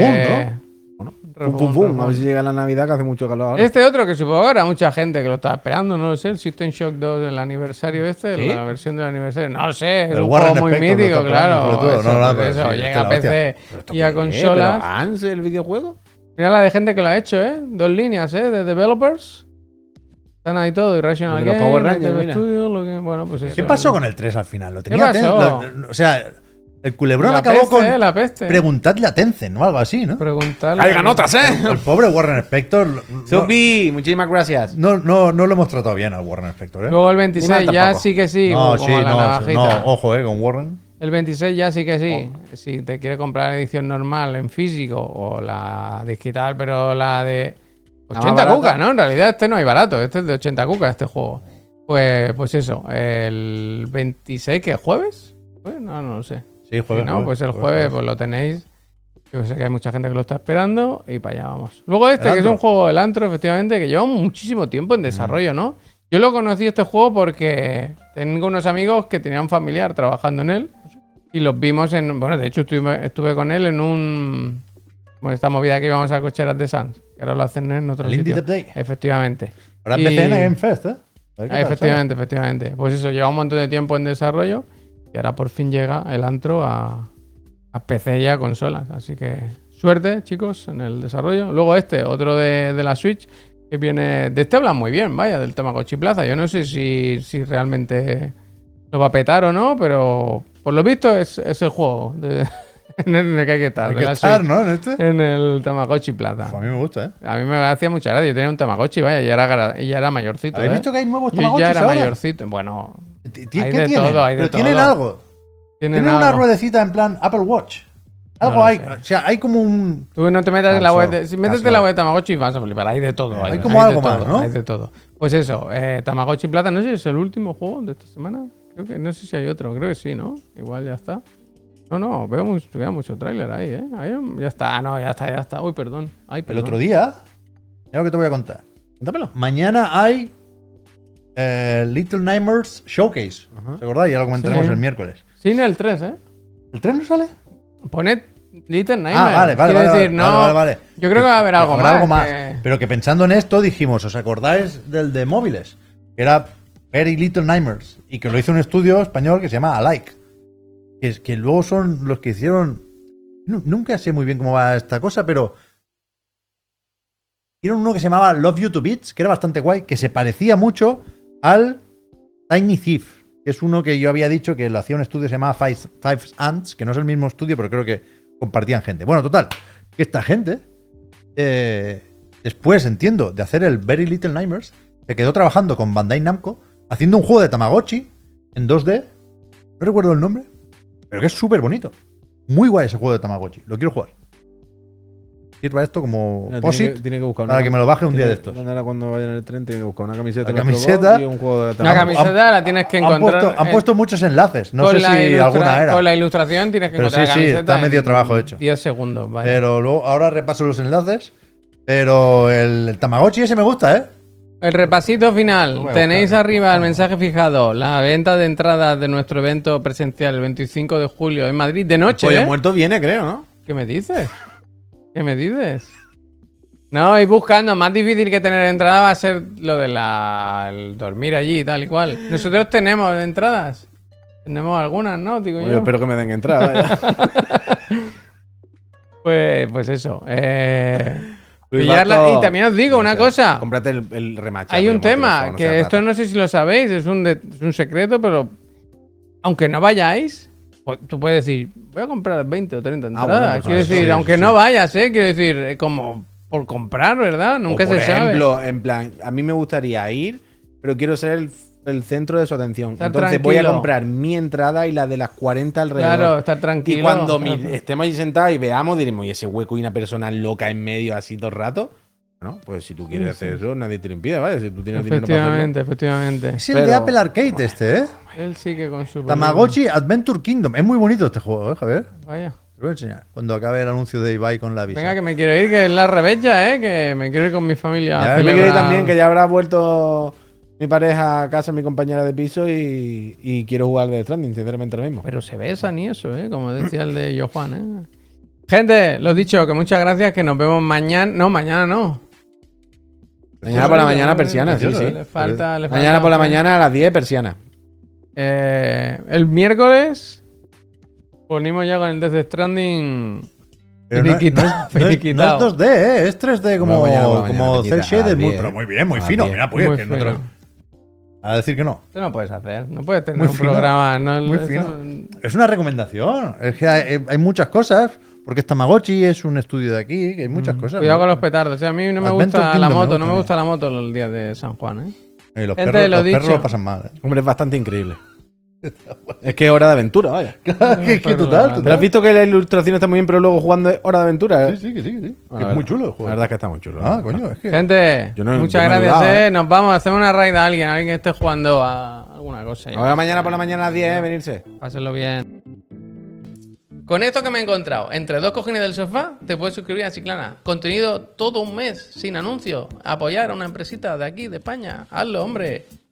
Refund, Pum, pum, pum. A ver si llega la Navidad, que hace mucho calor ahora. Este otro que supongo que habrá mucha gente que lo está esperando, no lo sé, el System Shock 2 del aniversario este, ¿Sí? la versión del aniversario, no lo sé, es El un Warren juego muy Spector lo mítico, está esperando, claro. sobre todo. Eso, No, no, pues pero eso, sí, llega esto a es la PC y a ¿Pero consolas. Hans, el videojuego? Mira la de gente que lo ha hecho, ¿eh? 2 líneas, ¿eh? De developers. Están ahí todo, Irrational De los Games, Power Rangers, Nintendo mira. Studios, bueno, pues eso. ¿Qué pasó con el 3 al final? Lo tenía pasó? O sea, el culebrón La acabó peste, con la peste. preguntadle a Tencent o algo así, ¿no? Preguntarle. ¡Hay ganotas, El pobre Warren Spector. Supi, muchísimas gracias. No lo hemos tratado bien al Warren Spector, ¿eh? Luego el 26 Una ya tampoco. sí que sí, No, como sí, la navajita. no, ojo, con Warren. El 26 ya sí que sí. Oh. Si te quieres comprar la edición normal en físico o la digital, pero la de La más 80 barata. cucas, ¿no? En realidad este no hay barato, este es de 80 cucas este juego. Pues eso, el 26, ¿qué? ¿Jueves? Pues no lo sé. Sí, Si no, pues el jueves pues lo tenéis. Yo sé que hay mucha gente que lo está esperando y para allá vamos. Luego este, ¿El que es Antro? un juego del Antro, efectivamente, que lleva muchísimo tiempo en desarrollo, ¿no? Yo lo conocí este juego porque tengo unos amigos que tenían un familiar trabajando en él y los vimos en... Bueno, de hecho estuve con él en un... Bueno, esta movida que íbamos a Cocheras de Sans, que ahora lo hacen en otro El Indie sitio. Dev Day. Efectivamente. Ahora Y- empecé en Game Fest, ¿eh? A ver qué tal Efectivamente. Pues eso, lleva un montón de tiempo en desarrollo y ahora por fin llega el Antro a PC y a consolas. Así que suerte, chicos, en el desarrollo. Luego otro de la Switch, que viene... De este hablan muy bien, vaya, del Tamagotchi Plaza. Yo no sé si realmente lo va a petar o no, pero por lo visto es el juego en el que hay que estar. Hay de que la estar, Switch, ¿no? En este. en el Tamagotchi Plaza. Pues a mí me gusta, ¿eh? A mí me hacía mucha gracia. Yo tenía un Tamagotchi, vaya, y ya era mayorcito. ¿Habéis ¿eh? visto que hay nuevos Yo Tamagotchis ya era ahora? mayorcito. Bueno, ¿Qué Hay de tienen? todo, hay de Pero tienen todo. algo. Tienen una algo. ruedecita en plan Apple Watch. Algo No lo hay. sé. O sea, hay como un. Tú no te metas en la Casual, web. Si metes en casual. la web de Tamagotchi vas a flipar. Hay de todo. Hay como algo de más, todo, ¿no? Hay de todo. Pues eso, Tamagotchi Plata, no sé si es el último juego de esta semana. Creo que no sé si hay otro. Creo que sí, ¿no? Igual ya está. No, veo mucho tráiler ahí, ¿eh? Ahí, ya está, no, ya está. Uy, perdón. Ay, El perdón. otro día. Mira lo que te voy a contar. Cuéntamelo. Mañana hay Little Nightmares Showcase. ¿Os acordáis? Ya lo comentaremos Sí. el miércoles. Sin el 3, ¿eh? ¿El 3 no sale? Poned Little Nightmares. Vale. Quiero decir, no. Vale. Yo creo que va a haber algo habrá más. algo más. que- Pero que pensando en esto dijimos, ¿os acordáis del de móviles? Que era Very Little Nightmares. Y que lo hizo un estudio español que se llama Alike. Que luego son los que hicieron. Nunca sé muy bien cómo va esta cosa, pero. Hicieron uno que se llamaba Love You to Bits, que era bastante guay, que se parecía mucho al Tiny Thief, que es uno que yo había dicho que lo hacía un estudio que se llamaba Five Ants, que no es el mismo estudio, pero creo que compartían gente. Bueno, total, que esta gente, después, entiendo, de hacer el Very Little Nightmares, se quedó trabajando con Bandai Namco, haciendo un juego de Tamagotchi en 2D. No recuerdo el nombre, pero que es súper bonito. Muy guay ese juego de Tamagotchi. Lo quiero jugar. sirva esto como No, POSIT tiene que buscar para que me lo baje un día de estos. Ahora cuando vaya en el tren tiene que buscar una camiseta. La de Astro camiseta- Bot y un juego de La camiseta la tienes que encontrar. Han puesto muchos enlaces, no con sé la si alguna era. Con la ilustración tienes que Pero encontrar sí, la sí, camiseta está medio en trabajo hecho. 10 segundos, vaya. Pero luego, ahora repaso los enlaces. Pero el Tamagotchi ese me gusta, ¿eh? El repasito final. voy a Tenéis buscar. arriba el mensaje fijado. La venta de entradas de nuestro evento presencial el 25 de julio en Madrid de noche. Pollo ¿eh? muerto viene, creo, ¿no? ¿Qué me dices? ¿Qué me dices? No, ir buscando. Más difícil que tener entrada va a ser lo de el dormir allí y tal y cual. Nosotros tenemos entradas. Tenemos algunas, ¿no? Digo Yo yo. espero que me den entrada. vaya. Pues eso. Luis Pillarla. Vasco, Y también os digo no una sé, cosa. Cómprate el remache. Hay un Pollo Muerto, tema, eso, no que seas esto rata. no sé si lo sabéis, es un secreto, pero aunque no vayáis, pues tú puedes decir, voy a comprar 20 o 30 entradas. bueno, pues Quiero eso, decir, sí, aunque sí. no vayas, quiero decir, como por comprar, ¿verdad? Nunca O por se sabe. ejemplo, en plan, a mí me gustaría ir, pero quiero ser el centro de su atención. Estar Entonces voy a tranquilo. comprar mi entrada y la de las 40 alrededor. Claro, estar tranquilo. Y cuando estemos ahí sentados y veamos, diremos, ¿y ese hueco y una persona loca en medio así todo el rato? Bueno, pues si tú quieres hacer eso, nadie te lo impide, ¿vale? Si tú tienes dinero para hacerlo. Efectivamente. Es el de Pero- Apple Arcade este, ¿eh? Él sigue con su... Tamagotchi Adventure Kingdom. Es muy bonito este juego, ¿eh, Javier? Vaya. Te lo voy a enseñar. Cuando acabe el anuncio de Ibai con la visa. Venga, que me quiero ir, que es la rebecha, que me quiero ir con mi familia. Ya, a Yo me quiero ir celebrar. también, que ya habrá vuelto mi pareja a casa, mi compañera de piso, y quiero jugar de Stranding, sinceramente, lo mismo. Pero se besan y eso, como decía el de Johan, Gente, lo dicho, que muchas gracias, que nos vemos mañana. No, mañana no. Mañana por la mañana, persiana, sí, Precioso, sí. Le falta, Mañana por la mañana a las 10, persiana. El miércoles ponemos ya con el Death Stranding. Pero no, finiquitado, no es finiquitado. 2D, ¿eh? Es 3D como, Bueno, mañana, como Peñita, cel shaded. a Muy, 10, pero muy bien, muy a fino. 10. Mira, pues Muy que no te lo- fino. A decir que no. Esto no puedes hacer, no puedes tener Muy un fino, programa. No, muy eso- fino. Es una recomendación. Es que hay muchas cosas. Porque es Tamagotchi, es un estudio de aquí, que hay muchas cosas. Cuidado ¿no? con los petardos. A mí no me Adventure gusta la Kingdom me moto, gusta no me a mí. gusta la moto el día de San Juan, Y los Gente, perros, lo los perros dicho. lo pasan mal. Hombre, es bastante increíble. Es que es hora de aventura, vaya. que total, Pero has visto que la ilustración está muy bien, pero luego jugando es hora de aventura, ¿eh? Sí, que sí, que sí. Bueno, es la muy verdad- chulo el La juego. verdad es que está muy chulo. Ah, coño, es que. Gente, Yo no- muchas yo no he gracias, dudado, Nos vamos, hacemos una raid a alguien que esté jugando a alguna cosa. Ahora mañana por la mañana a las 10, venirse. Pásenlo bien. Con esto que me he encontrado, entre dos cojines del sofá, te puedes suscribir a Chiclana. Contenido todo un mes, sin anuncios. Apoyar a una empresita de aquí, de España. Hazlo, hombre.